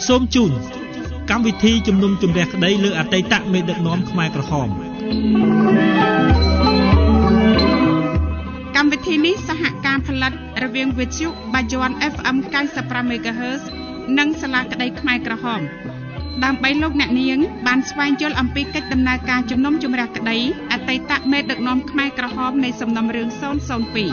សូមជូនកម្មវិធីជំនុំជម្រះក្តីលើអតីតមេដឹកនាំខ្មែរក្រហមកម្មវិធីនេះសហការផលិតរវាងវិទ្យុបាយ័ន FM 95 MHz និងសាលាក្តីខ្មែរក្រហមដើម្បីលោកអ្នកនាងបានស្វែងយល់អំពីកិច្ចដំណើរការជំនុំជម្រះក្តីអតីតមេដឹកនាំខ្មែរក្រហមនៃសំណុំរឿង002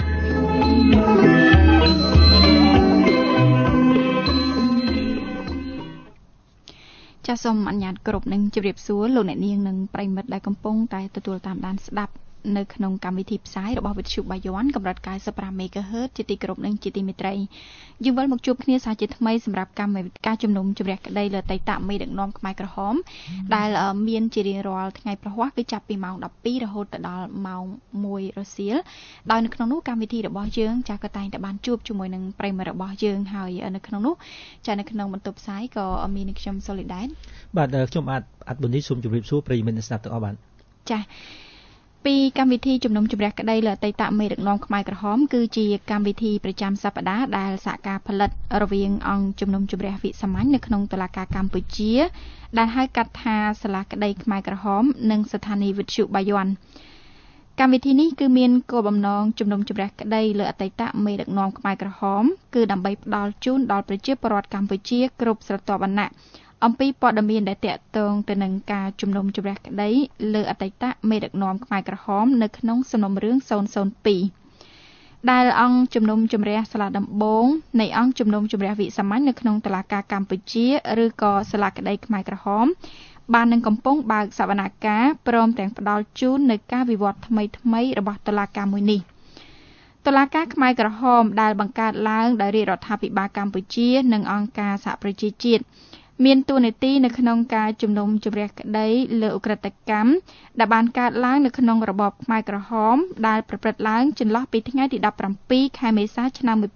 ចាសសូមអនុញ្ញាតគ្រប់នឹងជម្រាបសួរលោកអ្នកនាងនិងប្រិយមិត្តដែលកំពុងតែទទួលតាមដានស្ដាប់នៅក្នុងកម្មវិធីផ្សាយរបស់វិទ្យុបាយ័នកម្រិត95 MHz ជាទីគោរពនិងជាទីមេត្រីយើងវិលមកជួបគ្នាសាជាថ្មីសម្រាប់កម្មវិធីការជំនុំជម្រះក្តីលើអតីតមេដឹកនាំខ្មែរក្រហមដែលមានជារៀងរាល់ថ្ងៃប្រហ័សគឺចាប់ពីម៉ោង 12 រហូតដល់ម៉ោង 1 រសៀលដោយនៅក្នុងនោះកម្មវិធីរបស់យើងចាស់ក៏តែងតែបានជួបជាមួយនឹងប្រិយមិត្តរបស់យើងហើយនៅក្នុងនោះចានៅក្នុងបន្ទប់ផ្សាយក៏មានខ្ញុំ Solidaire បាទខ្ញុំអាចប៊ុននេះសូមជម្រាបសួរប្រិយមិត្តអ្នកស្ដាប់ទាំងអស់បាទចា៎ពីកម្មវិធីជំនុំជម្រះក្តីលើអតីតមេដឹកនាំខ្មែរក្រហមគឺជាកម្មវិធីប្រចាំសប្តាហ៍ដែលសហការផលិតរវាងអង្គជំនុំជម្រះវិសាមញ្ញនៅក្នុងតុលាការកម្ពុជាដែលហៅកាត់ថាសាលាក្តីខ្មែរក្រហមនិងស្ថានីយ៍វិទ្យុបាយ័នកម្មវិធីនេះគឺមានគោលបំណងជំនុំជម្រះក្តីលើអតីតមេដឹកនាំខ្មែរក្រហមគឺដើម្បីផ្ដល់ជូនដល់ប្រជាពលរដ្ឋកម្ពុជាគ្រប់ស្រទាប់វណ្ណៈអំពីព័ត៌មានដែលតាក់ទងទៅនឹងការជំនុំជម្រះក្តីលើអតីតមេដឹកនាំខ្មែរក្រហមនៅក្នុងសំណុំរឿង002ដែលអង្គជំនុំជម្រះសាលាដំបងនៃអង្គជំនុំជម្រះវិសាមញ្ញនៅក្នុងតុលាការកម្ពុជាឬក៏សាលាក្តីខ្មែរក្រហមបាននឹងកំពុងបើកសវនកម្មព្រមទាំងផ្ដល់ជូននៅការវិវត្តថ្មីៗរបស់តុលាការមួយនេះតុលាការខ្មែរក្រហមដែលបង្កើតឡើងដោយរាជរដ្ឋាភិបាលកម្ពុជានិងអង្គការសហប្រជាជាតិមានតួនាទីនៅក្នុងការជំនុំជម្រះក្តីលើឧក្រិដ្ឋកម្មដែលបានកើតឡើងនៅក្នុងរបបខ្មែរក្រហមដែលប្រព្រឹត្តឡើងចន្លោះពីថ្ងៃទី17ខែមេសាឆ្នាំ1975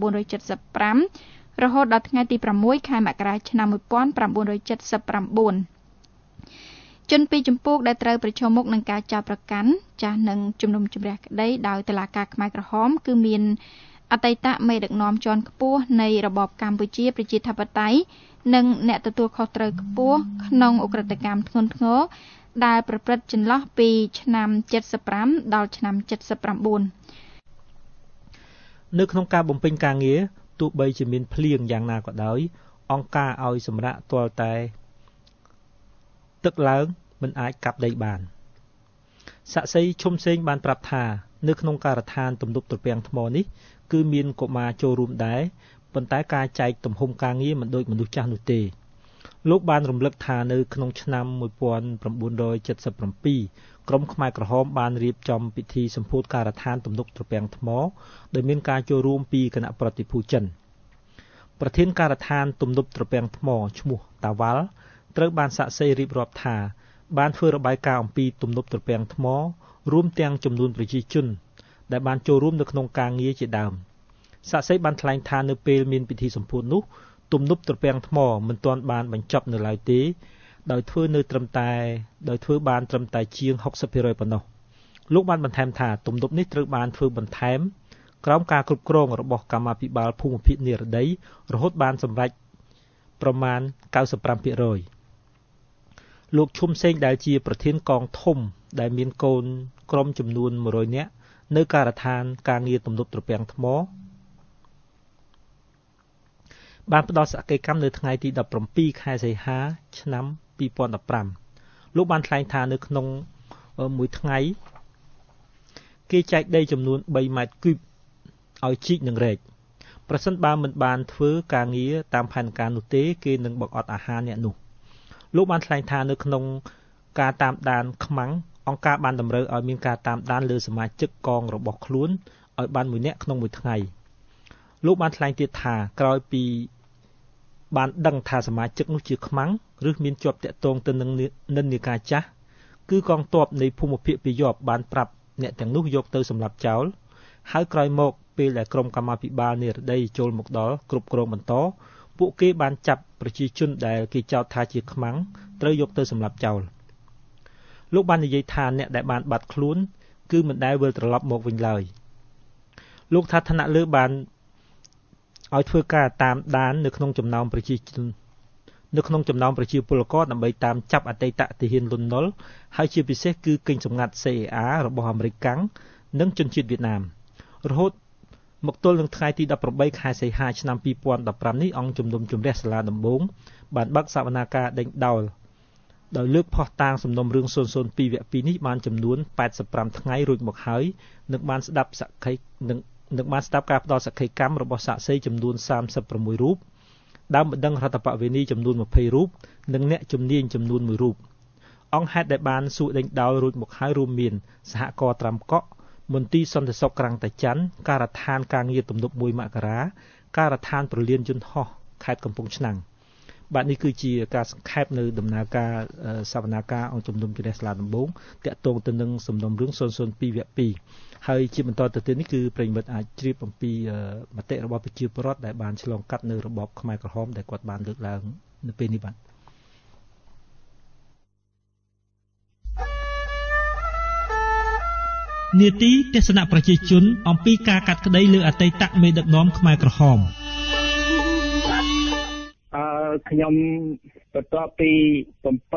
រហូតដល់ថ្ងៃទី6ខែមករាឆ្នាំ1979ជនពីចម្ពោះដែលត្រូវប្រឈមមុខនឹងការចោទប្រកាន់ចាស់នឹងជំនុំជម្រះក្តីដោយតុលាការខ្មែរក្រហមគឺមានអតីតមេដឹកនាំជាន់ខ្ពស់នៃរបបកម្ពុជាប្រជាធិបតេយ្យនិងអ្នកទទួលខុសត្រូវខ្ពស់ក្នុងឧក្រិដ្ឋកម្មធ្ងន់ធ្ងរដែលប្រព្រឹត្តចន្លោះពីឆ្នាំ75ដល់ឆ្នាំ79 នៅក្នុងការបំពេញការងារទោះបីជាមានភ្លៀងយ៉ាងណាក៏ដោយអង្គការឲ្យសម្រាកទាល់តែទឹកឡើងមិនអាចកាប់ដីបានសាក្សីឈុំសេងបានប្រាប់ថានៅក្នុងការដ្ឋានទំនប់ត្រពាំងថ្មនេះគឺមានកុមារចូលរួមដែរប៉ុន្តែការចែកទំហំការងារមិនដូចមនុស្សចាស់នោះទេលោកបានរំលឹកថានៅក្នុងឆ្នាំ1977ក្រុមខ្មែរក្រហមបានរៀបចំពិធីសម្ពោធការដ្ឋានទំនប់ត្រពាំងថ្មដោយមានការចូលរួមពីគណៈប្រតិភូចិនប្រធានការដ្ឋានទំនប់ត្រពាំងថ្មឈ្មោះតាវ៉ាល់ត្រូវបានសាក្សីរៀបរាប់ថាបានធ្វើរបាយការណ៍អំពីទំនប់ត្រពាំងថ្មរួមទាំងចំនួនប្រជាជនដែលបានចូលរួមនៅក្នុងការងារជាដើមសាក្សីបានថ្លែងថានៅពេលមានពិធីសម្ពោធនោះទំនប់ត្រពាំងថ្មមិនទាន់បានបញ្ចប់នៅឡើយទេដោយធ្វើបានត្រឹមតែជាង 60% ប៉ុណ្ណោះលោកបានបន្ថែមថាទំនប់នេះត្រូវបានធ្វើបន្ថែមក្រោមការគ្រប់គ្រងរបស់កម្មាភិបាលភូមិភាគនិរតីរហូតបានសម្រេចប្រមាណ 95% លោកឈុំសេងដែលជាប្រធានកងធំដែលមានកូនក្រុមចំនួន100នាក់នៅការដ្ឋានការងារទំនប់ត្រពាំងថ្មបានផ្ដល់សកម្មនៅថ្ងៃទី17ខែសីហាឆ្នាំ2015លោកបានថ្លែងថានៅក្នុងមួយថ្ងៃគេចែកដីចំនួន3ម៉ែត្រគូបឲ្យជីកនិងរែកប្រសិនបើមិនបានធ្វើការងារតាមផែនការនោះទេគេនឹងបង្អត់អាហារអ្នកនោះលោកបានថ្លែងថានៅក្នុងការតាមដានខ្មាំងអង្គការបានតម្រូវឲ្យមានការតាមដានលើសមាជិកកងរបស់ខ្លួនឲ្យបាន1នាក់ក្នុងមួយថ្ងៃលោកបានថ្លែងទៀតថាក្រោយពីបានដឹងថាសមាជិកនោះជាខ្មាំងឬមានជាប់តាក់ទងទៅនឹងនិន្នាការចាស់គឺកងទ័ពនៃភូមិភាគពាយ័ព្យបានប្រាប់អ្នកទាំងនោះយកទៅសម្លាប់ចោលហើយក្រោយមកពេលដែលក្រុមកម្មាភិបាលនិរតីចូលមកដល់គ្រប់គ្រងបន្តពួកគេបានចាប់ប្រជាជនដែលគេចោទថាជាខ្មាំងត្រូវយកទៅសម្លាប់ចោលលោកបាននិយាយថាអ្នកដែលបានបាត់ខ្លួនគឺមិនដែលវិលត្រឡប់មកវិញឡើយលោកថាឋានៈលើបានឲ្យធ្វើការតាមដាននៅក្នុងចំណោមប្រជាជននៅក្នុងចំណោមប្រជាពលរដ្ឋដើម្បីតាមចាប់អតីតទាហានលន់នល់ហើយជាពិសេសគឺកេងសម្ងាត់ CIA របស់អាមេរិកកាំងនិងជនជាតិវៀតណាមរហូតមកទល់នឹងថ្ងៃទី18ខែសីហាឆ្នាំ2015នេះអង្គជំនុំជម្រះសាលាដំបងបានបើកសវនាការដេញដោលដោយលើកផុសតាងសំណុំរឿង002វគ្គ2នេះបានចំនួន85ថ្ងៃរួចមកហើយនឹងបានស្ដាប់ការផ្ដល់សក្ខីកម្មរបស់សាក្សីចំនួន36រូបដើមបណ្ដឹងរដ្ឋបវេនីចំនួន20រូបនិងអ្នកជំនាញចំនួន1រូបអង្គហេតុដែលបានសួរដេញដោលរួចមកហើយរួមមានសហករណ៍ត្រាំកក់មន្ទីរសន្តិសុខក្រាំងតាច័ន្ទការដ្ឋានការងារទំនប់1មករាការដ្ឋានប្រលានយន្តហោះខេត្តកំពង់ឆ្នាំងបាទនេះគឺជាការសង្ខេបនៅដំណើរការសវនាការអង្គជំនុំជម្រះសាលាដំបងតាក់ទងទៅនឹងសំណុំរឿង002វគ្គ2ហើយជាបន្តទៅទៀតនេះគឺប្រិយមិត្តអាចជ្រាបអំពីមតិរបស់ប្រជាពលរដ្ឋដែលបានឆ្លងកាត់នៅរបបខ្មែរក្រហមដែលគាត់បានលើកឡើងនៅពេលនេះបាទនាទីទស្សនៈប្រជាជនអំពីការកាត់ក្តីលើអតីតមេដឹកនាំខ្មែរក្រហមខ្ញុំបន្ទាប់ពី17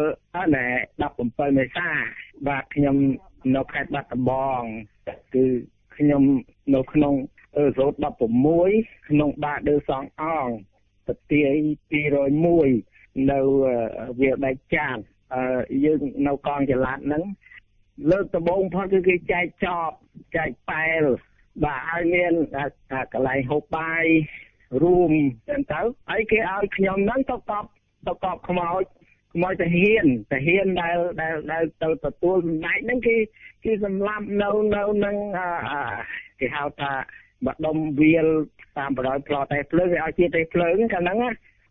មេសាបាទខ្ញុំនៅខេត្តបាត់ដំបងគឺខ្ញុំនៅក្នុងរ៉ូត16ក្នុងបាតឺសងអងប្រទាយ201នៅវាលបែកចានយើងនៅកងចល័តហ្នឹងលើកដំបូងផុតគឺគេចែកចប់ចែកប៉ែលបាទហើយមានកន្លែងហូបបាយរួមចឹងទៅហើយគេឲ្យខ្ញុំហ្នឹងទៅកប់ខ្មោចតាហ៊ានដែលទៅទទួលសម្ដេចហ្នឹងគេសម្លាប់នៅនឹងគេហៅថាម្ដុំវាលតាមបរិយផ្លោតតែភ្លើងគេឲ្យជាទេភ្លើងកាលហ្នឹង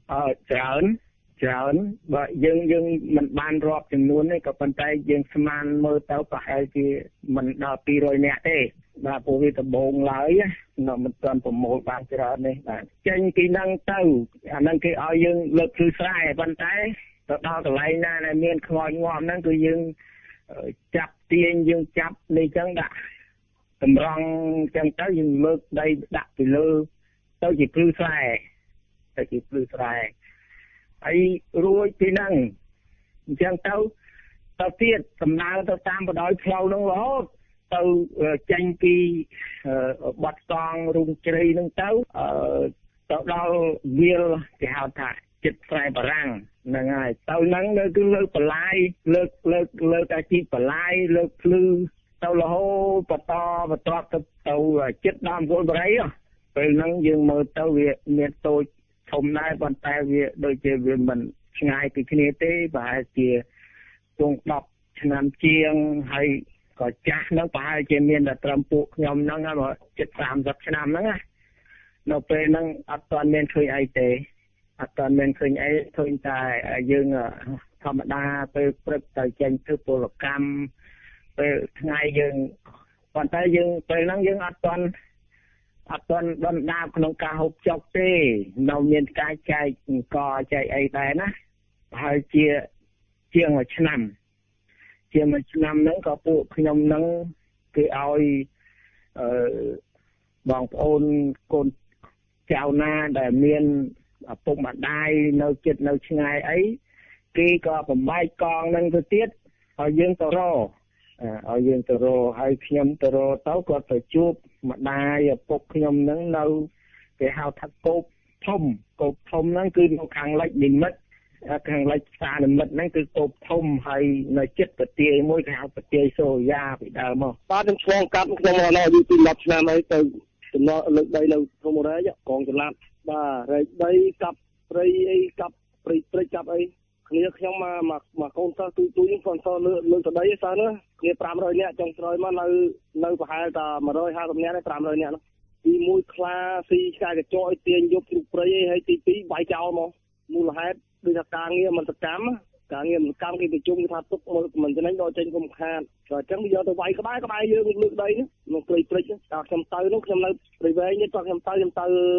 ច្រើនបើយើងមិនបានរាប់ចំនួនទេក៏ប៉ុន្តែយើងស្មានមើលទៅប្រហែលជាមិនដល់200នាក់ទេបាទពួកវាដំបងឡើយនៅមិនទាន់ប្រមូលបានច្រើននេះបាទចេញពីហ្នឹងទៅអាហ្នឹងគេឲ្យយើងលើកគ្រឹះស្រែប៉ុន្តែទៅដល់កន្លែងណាដែលមានខ្មោចងាប់ហ្នឹងគឺយើងចាប់ទាញយើងចាប់នេះចឹងដាក់តម្រង់ចឹងទៅយើងលើកដីដាក់ពីលើទៅជាគ្រឹះស្រែហើយរួចពីហ្នឹងអញ្ចឹងទៅទៀតដំណើរទៅតាមបដ ாய் ផ្លូវហ្នឹងរហូតទៅចេញពីបាត់កងរុងជ្រៃហ្នឹងទៅដល់វាលគេហៅថាចិត្តស្រែបារាំងហ្នឹងហើយទៅហ្នឹងគឺលើកបន្លាយលើកអាជីពបន្លាយលើកភ្លឺទៅរហូតបន្តទៅចិត្តដល់គោលបរិយពេលហ្នឹងយើងមើលទៅវាមានតូចធំដែរប៉ុន្តែវាដូចជាវាមិនឆ្ងាយពីគ្នាទេប្រហែលជាជាង10ឆ្នាំជាងហើយក៏ចាស់ហ្នឹងប្រហែលជាមានតែត្រឹមពួកខ្ញុំហ្នឹងជិត30ឆ្នាំហ្នឹងណានៅពេលហ្នឹងអត់ទាន់មានឃើញអីទេអត់ទាន់មានឃើញអីឃើញតែយើងធម្មតាពេលព្រឹកទៅចេញធ្វើពលកម្មពេលថ្ងៃយើងប៉ុន្តែយើងពេលហ្នឹងយើងអត់ទាន់ដណ្ដាបក្នុងការហូបចុកទេនៅមានការចែកអង្គចែកអីដែរណាប្រហែលជាងមួយឆ្នាំហ្នឹងក៏ពួកខ្ញុំហ្នឹងគេឲ្យបងប្អូនកូនចៅណាដែលមានឪពុកម្ដាយនៅចិត្តនៅឆ្ងាយអីគេក៏បំបែកកងហ្នឹងទៅទៀតឲ្យយើងទៅរកហើយខ្ញុំទៅរកទៅគាត់ទៅជួបម្ដាយឪពុកខ្ញុំហ្នឹងនៅគេហៅថាកោបធំហ្នឹងគឺនៅខាងលិចនិមិត្តខាងលិចផ្សារនិមិត្តហ្នឹងគឺកោបធំហើយនៅចិត្តប្រទាយមួយគេហៅប្រទាយសូរិយាពីដើមមកបាទខ្ញុំឆ្លងកាត់ខ្ញុំមកនៅពី10ឆ្នាំហើយទៅចំណោលើកដីនៅក្នុងរែកកងចល័តបាទរែកដីកាប់ព្រៃអីកាប់ព្រៃកាប់អីគ្នាខ្ញុំមកកូនសិស្សទូយើងស្ពនសលើទៅដីសិនណាគ្នា500នាក់ចុងក្រោយមកនៅប្រហែលតែ150នាក់ទេ500នាក់នោះទី1ខ្លាស៊ីឆ្កែកញ្ចក់ឲ្យទាញយកជ្រូកព្រៃអីហើយទី2បាយចោលមកមូលហេតុដូចថាការងារមិនសកម្មគេប្រជុំថាទុកមិនចំណេញដល់ចេញគុំខាតក៏អញ្ចឹងយកទៅវាយក្បែរយើងលើកដីនោះក្នុងព្រៃព្រិចដល់ខ្ញុំទៅនោះខ្ញុំនៅព្រៃវែងនេះតោះខ្ញុំទៅ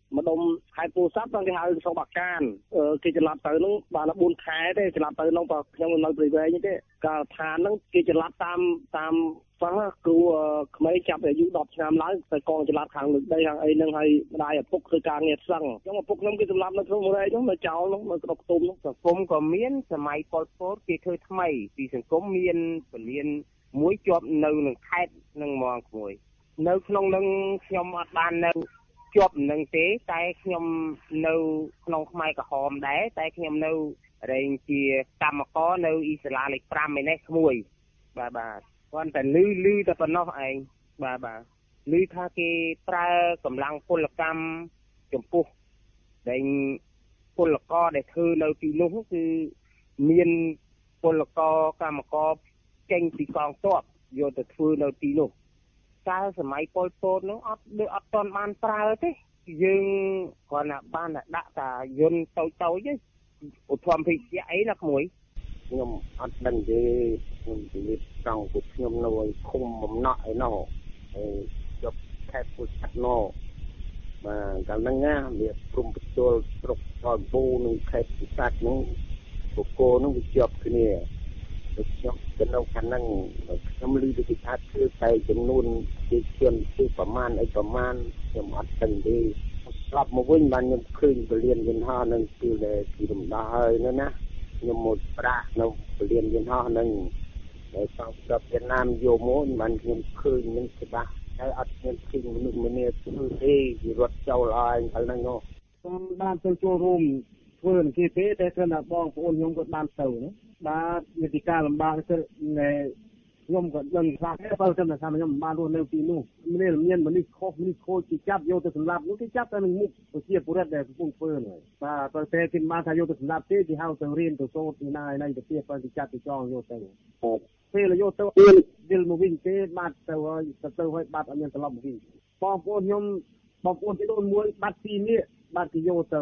ម្ដុំខេត្តពោធិ៍សាត់គេហៅសោបាកានគេច្រឡប់ទៅហ្នឹងបាន4ខែទេច្រឡប់ទៅហ្នឹងបើខ្ញុំនៅព្រៃវែងទេកាលឋានហ្នឹងគេច្រឡប់តាមសោះគ្រូក្មេងចាប់អាយុ10ឆ្នាំឡើងទៅកងច្រឡប់ខាងលើដីខាងអីហ្នឹងហើយម្ដាយឪពុកធ្វើការងារស្ឹងអញ្ចឹងឪពុកខ្ញុំគេច្រឡប់នៅក្នុងរែកហ្នឹងនៅចោលហ្នឹងនៅក្តុកខ្ទុំហ្នឹងសង្គមក៏មានសម័យប៉ុលពតគេធ្វើថ្មីពីសង្គមមានពលានមួយជាប់នៅនឹងខេត្តនឹងហ្មងក្មួយនៅក្នុងនឹងខ្ញុំអត់បាននៅជាប់នឹងទេតែខ្ញុំនៅក្នុងខ្មែរក្រហមដែរតែខ្ញុំនៅរែងជាកម្មករនៅអ៊ីស្រាអែលលេខ5ឯនេះក្មួយបាទគាត់តែលឺតែប៉ុណ្ណោះឯងបាទលឺថាគេប្រើកម្លាំងពលកម្មចំពោះដែលពលករដែលធ្វើនៅទីនោះគឺមានពលករកម្មករចេញពីកងទ័ពយកទៅធ្វើនៅទីនោះកាលសម័យប៉ុលពតនោះអត់ទាន់បានប្រើទេយើងគ្រាន់តែបានដាក់តាយន្តតូចទេឧទ្ធម្ភិជាអីណាក្មួយខ្ញុំអត់ដឹងទេខ្ញុំនិយាយត្រង់ពួកខ្ញុំនៅឯឃុំបំណក់ឯនោះហើយជប់ខេត្តពោធិ៍សាត់នោះបាទកាលហ្នឹងណាវាព្រំបញ្ចូលស្រុកដល់ពូនឹងខេត្តពោធិ៍សាត់នោះបកគោនោះវាជាប់គ្នាដូចខ្ញុំទៅនៅខាងហ្នឹងខ្ញុំឮពីគេថាគឺតែចំនួនជាជនគឺប្រមាណខ្ញុំអត់ដឹងទេស្លាប់មកវិញបានខ្ញុំឃើញពលានយន្តហោះនឹងគឺដែលពីរំដោះហើយនោះណាខ្ញុំមកប្រាក់នៅពលានយន្តហោះហ្នឹងដែលសង្គ្រោះវៀតណាមយកមកបានខ្ញុំឃើញនឹងច្បាស់ហើយអត់ខ្ញុំឃើញមនុស្សម្នាធ្វើទេគេរត់ចោលឲ្យហ្នឹងនោះខ្ញុំបានទៅចូលរួមធ្វើនឹងគេទេតែគ្រាន់តែបងប្អូនខ្ញុំក៏បានទៅណាបាទវិធីការលំបាកទៅខ្ញុំក៏ដឹងខ្លះតែបើតែខ្ញុំបានរស់នៅទីនោះមានមនុស្សខុសមនុស្សខូចគេចាប់យកទៅសម្លាប់នោះគេចាប់តែនឹងមុខប្រជាពលរដ្ឋដែលកំពុងធ្វើហ្នឹងបាទតែគេបានថាយកទៅសម្លាប់ទេគេហៅទៅរៀនទៅសូត្រពីណាទៅទៀតបើគេចាប់ទៅចងយកទៅពេលយកទៅវិលមកវិញទេបាត់ទៅហើយបាត់អត់មានត្រឡប់មកវិញបងប្អូនខ្ញុំបងប្អូនទីនោះមួយបាត់ពីនេះបាត់គេយកទៅ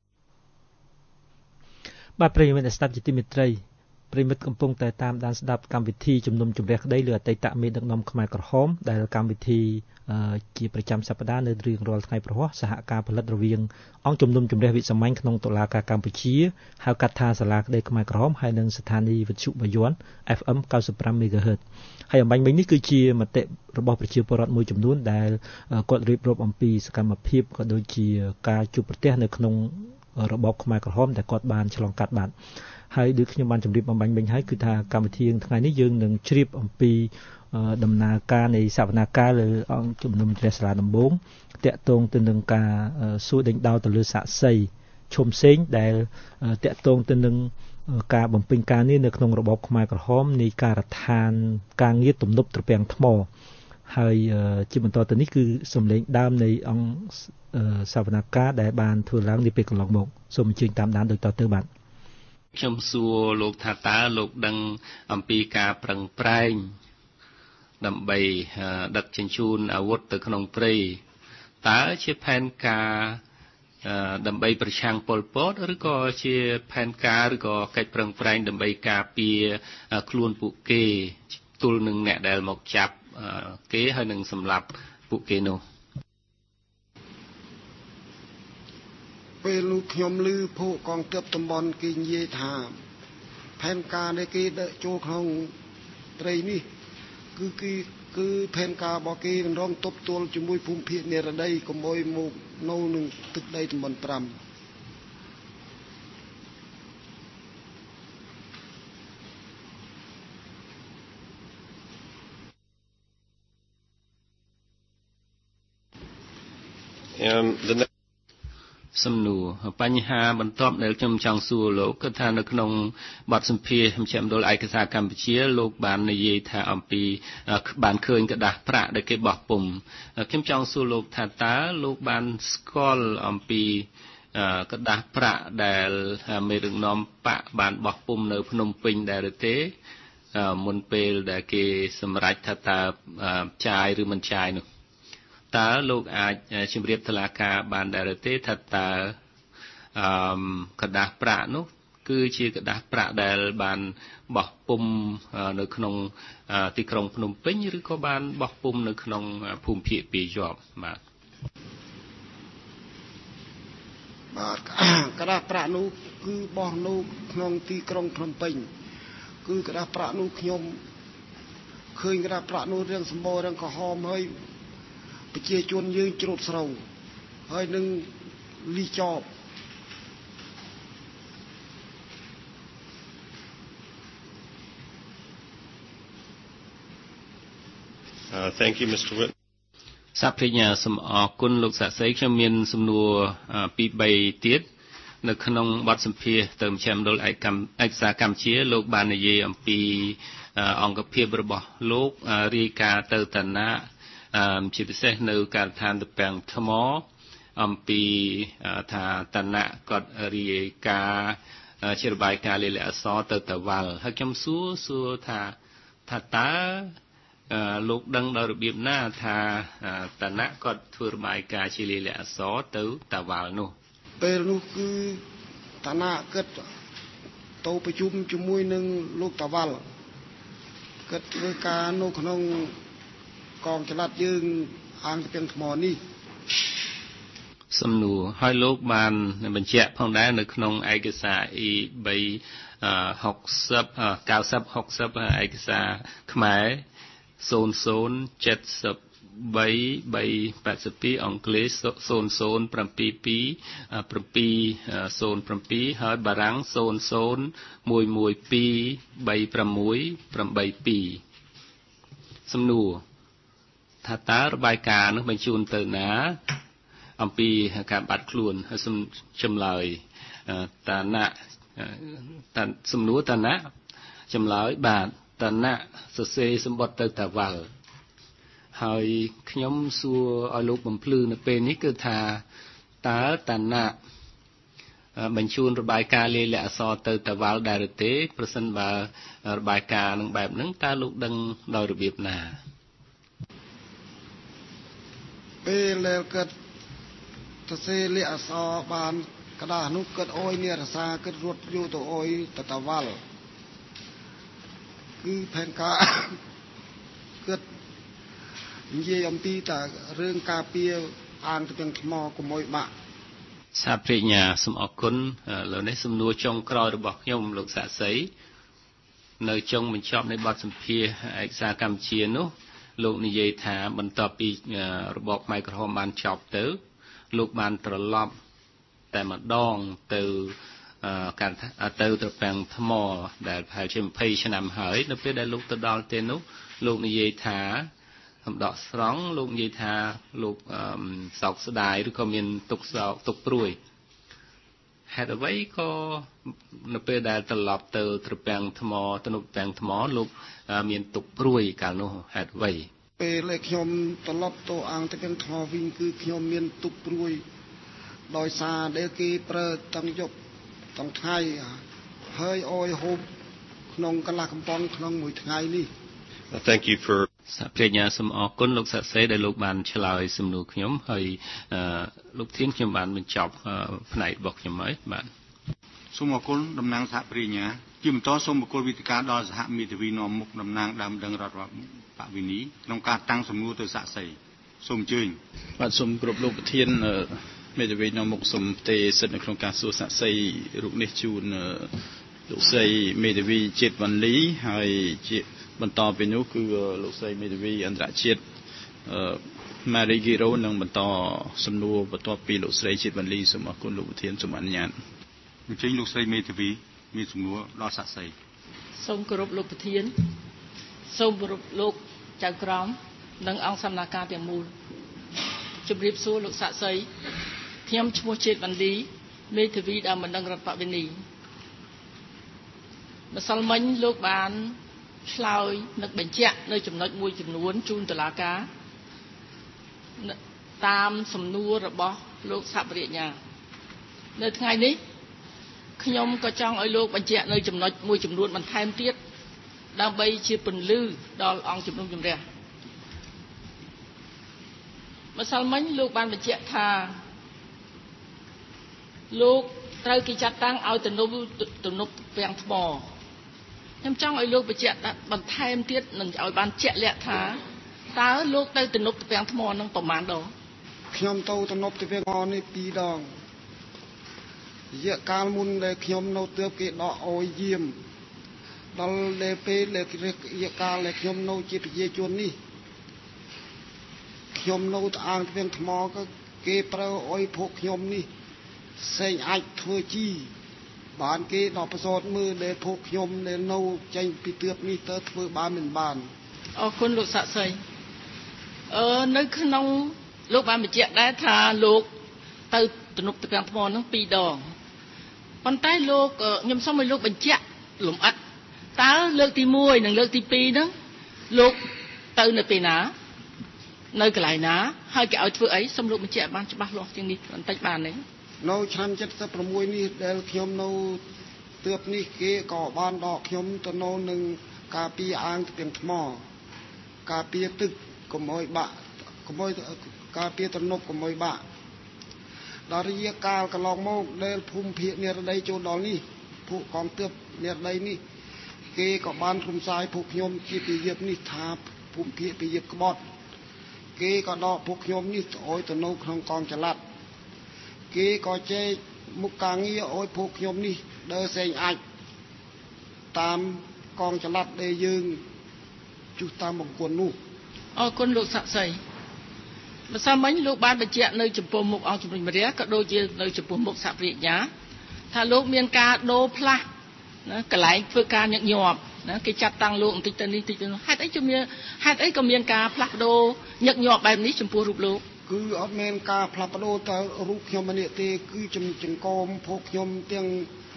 បាទប្រិយមិត្តស្ដាប់ជាទីមេត្រីប្រិមិត្តកំពុងតែតាមដានស្ដាប់កម្មវិធីជំនុំជម្រះក្តីលើអតីតមេដឹកនាំខ្មែរក្រហមដែលកម្មវិធីជាប្រចាំសប្តាហ៍នៅរៀងរាល់ថ្ងៃព្រហស្បតិ៍សហការផលិតរវាងអង្គជំនុំជម្រះវិសាមញ្ញក្នុងតុលាការកម្ពុជាហៅកាត់ថាសាលាក្តីខ្មែរក្រហមហើយនិងស្ថានីយ៍វិទ្យុបាយ័ន FM 95 MHz ហើយអំបញ្ញមិញនេះគឺជាមតិរបស់ប្រជាពលរដ្ឋមួយចំនួនដែលគាត់រៀបរាប់អំពីសកម្មភាពក៏ដូចជាការជួបប្រទះនៅក្នុងរបបខ្មែរក្រហមដែលគាត់បានឆ្លងកាត់បានហើយដូចខ្ញុំបានជម្រាបបំបញ្ញមិញហើយគឺថាកម្មវិធីថ្ងៃនេះយើងនឹងជ្រាបអំពីដំណើរការនៃសវនកម្មលើអង្គជំនុំជម្រះសាលាដំបងតាក់ទងទៅនឹងការសួរដេញដោលទៅលើសាក្សីឈុំសេងដែលតាក់ទងទៅនឹងការបំពេញការងារនៅក្នុងរបបខ្មែរក្រហមនៃការដ្ឋានការងារទំនប់ត្រពាំងថ្មហើយជាបន្តទៅនេះគឺសម្លេងដើមនៃអង្គសវនកម្មដែលបានធ្វើឡើងនាពេលកន្លងមកសូមអញ្ជើញតាមដានដូចតទៅបាទខ្ញុំសួរលោកថាតើលោកដឹងអំពីការប្រឹងប្រែងដើម្បីដឹកជញ្ជូនអាវុធទៅក្នុងព្រៃតើជាផែនការដើម្បីប្រឆាំងប៉ុលពតឬក៏ជាផែនការឬក៏កិច្ចប្រឹងប្រែងដើម្បីការពារខ្លួនពួកគេទល់នឹងអ្នកដែលមកចាប់គេហើយនឹងសម្លាប់ពួកគេនោះពេលលោកខ្ញុំឮភូកងទ័ពតំបន់គេនិយាយថាផែនការនៃគេដឹកចូលក្នុងព្រៃនេះគឺផែនការរបស់គេនឹងរងទប់ទល់ជាមួយភូមិភាគនិរដីកុំអោយមកនៅនឹងទឹកដីតំបន់5 សំណួរបញ្ហាបន្ទាប់ដែលខ្ញុំចង់សួរលោកគឺថានៅក្នុងបទសម្ភាសន៍មជ្ឈមណ្ឌលឯកសារកម្ពុជាលោកបាននិយាយថាអំពីបានឃើញกระดาษប្រាក់ដែលគេបោះពុម្ពខ្ញុំចង់សួរលោកថាតើលោកបានស្គាល់អំពីกระดาษប្រាក់ដែលមេដឹកនាំបកបានបោះពុម្ពនៅភ្នំពេញដែរឬទេមុនពេលដែលគេសម្រេចថាតើចាយឬមិនចាយនោះតើលោកអាចជម្រាបតុលាការបានដែរទេថាតើกระดาษប្រាក់នោះគឺជាกระดาษប្រាក់ដែលបានបោះពុម្ពនៅក្នុងទីក្រុងភ្នំពេញឬក៏បានបោះពុម្ពនៅក្នុងភូមិភាគ2ជាប់បាទបាទក្តារប្រាក់នោះគឺបោះនោះក្នុងទីក្រុងភ្នំពេញគឺក្តារប្រាក់នោះខ្ញុំឃើញក្តារប្រាក់នោះរឿងសម្បូររឿងក្រហមហើយប្រជាជនយើងជ្រូតស្រូវហើយនឹងលីចប់ Thank you Mr. Witt សាព្រិញ្ញាសូមអរគុណលោកសាស្ត្រីខ្ញុំមានសំណួរពីរ3ទៀតនៅក្នុងបទសម្ភាសន៍ទៅមជ្ឈមណ្ឌលឯកសារកម្ពុជាលោកបាននិយាយអំពីអង្គភាពរបស់លោករាយការណ៍ទៅឋានៈជាពិសេសនៅការដ្ឋានតំពាំងថ្មអំពីថាឋានៈគាត់រាយការណ៍ជារបាយការណ៍លាយលក្ខណ៍អក្សរទៅតវ៉ាល់ហើយខ្ញុំសួរថាតើលោកដឹងដល់របៀបណាថាឋានៈគាត់ធ្វើរបាយការណ៍ជាលាយលក្ខណ៍អក្សរទៅតវ៉ាល់នោះពេលនោះគឺឋានៈគិតទៅប្រជុំជាមួយនឹងលោកតវ៉ាល់គិតធ្វើការនៅក្នុងកងចល័តយើងអង្គតំពាំងថ្មនេះសំណួរហើយលោកបានបញ្ជាក់ផងដែរនៅក្នុងឯកសារ E3 60 ឯកសារខ្មែរ0073 382អង់គ្លេស0072 ហើយបារាំង0011236882សំណួរថាតើរបាយការណ៍នោះបញ្ជូនទៅណាអំពីការបាត់ខ្លួនហើយសូមចម្លើយឋានៈសំណួរឋានៈចម្លើយបាទឋានៈសរសេរសម្បត្តិទៅតាវ៉ាល់ហើយខ្ញុំសួរឲ្យលោកបំភ្លឺនៅពេលនេះគឺថាតើឋានៈបញ្ជូនរបាយការណ៍លាយលក្ខណ៍អក្សរទៅតាវ៉ាល់ដែរទេប្រសិនបើរបាយការណ៍នឹងបែបហ្នឹងតើលោកដឹងដោយរបៀបណាពេលដែលគាត់សរសេរលាយអក្សរបានក្តារនោះគាត់អុយនេះរសាគាត់រត់យកទៅអុយទៅតាវ៉ាល់គឺផែនការគាត់និយាយអំពីតារឿងការពារអានទៅទាំងថ្មកុំអុយបាក់សាព្រិញ្ញាសូមអរគុណលើនេះសំណួរចុងក្រោយរបស់ខ្ញុំលោកសាស្រីនៅចុងបញ្ចប់នៃបទសម្ភាសន៍ឯកសារកម្ពុជានោះលោកនិយាយថាបន្ទាប់ពីរបបខ្មែរក្រហមបានចប់ទៅលោកបានត្រឡប់តែម្ដងទៅទៅត្រពាំងថ្មដែលប្រហែលជា20ឆ្នាំហើយនៅពេលដែលលោកទៅដល់ទីនោះលោកនិយាយថាសម្ដកស្រង់លោកនិយាយថាលោកសោកស្ដាយឬក៏មានទុក្ខព្រួយហេតុអ្វីក៏នៅពេលដែលត្រឡប់ទៅត្រពាំងថ្មទៅត្រពាំងថ្មលោកមានទុក្ខព្រួយកាលនោះហេតុអ្វីពេលខ្ញុំត្រឡប់ទៅអង្គត្រពាំងថ្មវិញគឺខ្ញុំមានទុក្ខព្រួយដោយសារដែលគេប្រើទាំងយប់ទាំងថ្ងៃហើយអយហូបក្នុងកន្លះកំប៉ុងក្នុងមួយថ្ងៃនេះ Thank you for សាព្រិញ្ញាសូមអរគុណលោកសាស្ត្រីដែលលោកបានឆ្លើយសំណួរខ្ញុំហើយលោកធានខ្ញុំបានបញ្ចប់ផ្នែករបស់ខ្ញុំហើយបាទសូមអរគុណតំណាងសហព្រិញ្ញាជាបន្តសូមបកគលវិទ្យាដល់សហមេធាវីនាំមុខតំណាងដើមដឹងរដ្ឋបវិនីក្នុងការតាំងសំណួរទៅសាក្សីសូមអញ្ជើញបាទសូមគោរពលោកប្រធានមេធាវីនាំមុខសូមទេសិទ្ធិនៅក្នុងការសួរសាក្សីរូបនេះជូនលោកស្រីមេធាវីជាតិវ៉ាន់លីហើយជាបន្តពីនោះគឺលោកស្រីមេធាវីអន្តរជាតិម៉ារីហ្គីរ៉ូនឹងបន្តសំណួរបន្ទាប់ពីលោកស្រីជាតិវ៉ាន់លីសូមអរគុណលោកប្រធានសូមអនុញ្ញាតអញ្ជើញលោកស្រីមេធាវីមានសំណួរដល់សាក្សីសូមគោរពលោកប្រធានសូមគោរពលោកចៅក្រមនិងអង្គសមាជិកទាំងមូលជម្រាបសួរលោកសាក្សីខ្ញុំឈ្មោះជាតិវ៉ាន់លីមេធាវីដើមបណ្ដឹងរដ្ឋបវិនីម្សិលមិញលោកបានឆ្លើយនិងបញ្ជាក់នៅចំណុចមួយចំនួនជូនតុលាការតាមសំណួររបស់លោកសាព្រិញ្ញានៅថ្ងៃនេះខ្ញុំក៏ចង់ឲ្យលោកបញ្ជាក់នៅចំណុចមួយចំនួនបន្ថែមទៀតដើម្បីជាពន្លឺដល់អង្គជំនុំជម្រះម្សិលមិញលោកបានបញ្ជាក់ថាលោកត្រូវគេចាត់តាំងឲ្យទំនប់ពាំងថ្មខ្ញុំចង់ឲ្យលោកបញ្ជាក់បន្ថែមទៀតនឹងឲ្យបានជាក់លាក់ថាតើលោកទៅទំនប់ពាំងថ្មនឹងប្រមាណដងខ្ញុំទៅទំនប់ពាំងថ្មនេះ2ដងរយៈកាលមុនដែលខ្ញុំនៅទើបគេដកអោយយាមដល់ដែលពេលរយៈកាលដែលខ្ញុំនៅជាប្រជាជននេះខ្ញុំនៅត្អាងទ្វាងថ្មក៏គេប្រើអុយពួកខ្ញុំនេះសេងអាចធ្វើជីបានគេដល់ប្រសោតមើលដែលពួកខ្ញុំដែលនៅចេញពីទើបនេះទៅធ្វើបានមិនបានអរគុណលោកសាក់សីនៅក្នុងលោកបានបញ្ជាក់ដែរថាលោកទៅទំនប់ទឹកថ្មហ្នឹង2 ដងប៉ុន្តែលោកខ្ញុំសូមឲ្យលោកបញ្ជាក់លម្អិតតើលើកទី1និងលើកទី2ហ្នឹងលោកទៅនៅពេលណានៅកន្លែងណាហើយគេឲ្យធ្វើអីសូមលោកបញ្ជាក់បានច្បាស់លាស់ជាងនេះបន្តិចបានទេនៅឆ្នាំ76នេះដែលខ្ញុំនៅទើបនេះគេក៏បានដកខ្ញុំទៅនៅនឹងការពារអាងទាំងថ្មការពារទឹកកុំឲ្យបាក់កុំឲ្យការពារទំនប់កុំឲ្យបាក់ដល់រយៈកាលកន្លងមកដែលភូមិភាគនិរដីចូលដល់នេះពួកកងទ័ពនិរដីនេះគេក៏បានរំសាយពួកខ្ញុំជាពីយប់នេះថាភូមិភាគពីយប់ក្បត់គេក៏ដកពួកខ្ញុំនេះឲ្យទៅនៅក្នុងកងចល័តគេក៏ចែកមុខការងារឲ្យពួកខ្ញុំនេះដើរសេងអាចតាមកងចល័តដែលយើងជុះតាមបង្គន់នោះអរគុណលោកសាក់សីម្សិលមិញលោកបានបញ្ជាក់នៅចំពោះមុខអង្គជំនុំជម្រះក៏ដូចជានៅចំពោះមុខសហប្រញ្ញាថាលោកមានការដូរផ្លាស់ណាកន្លែងធ្វើការញឹកញាប់ណាគេចាត់តាំងលោកបន្តិចទៅនេះបន្តិចទៅនោះហេតុអីក៏មានការផ្លាស់ប្ដូរញឹកញាប់បែបនេះចំពោះរូបលោកគឺអត់មានការផ្លាស់ប្ដូរទៅរូបខ្ញុំម្នាក់ទេគឺចង្កមពួកខ្ញុំទាំង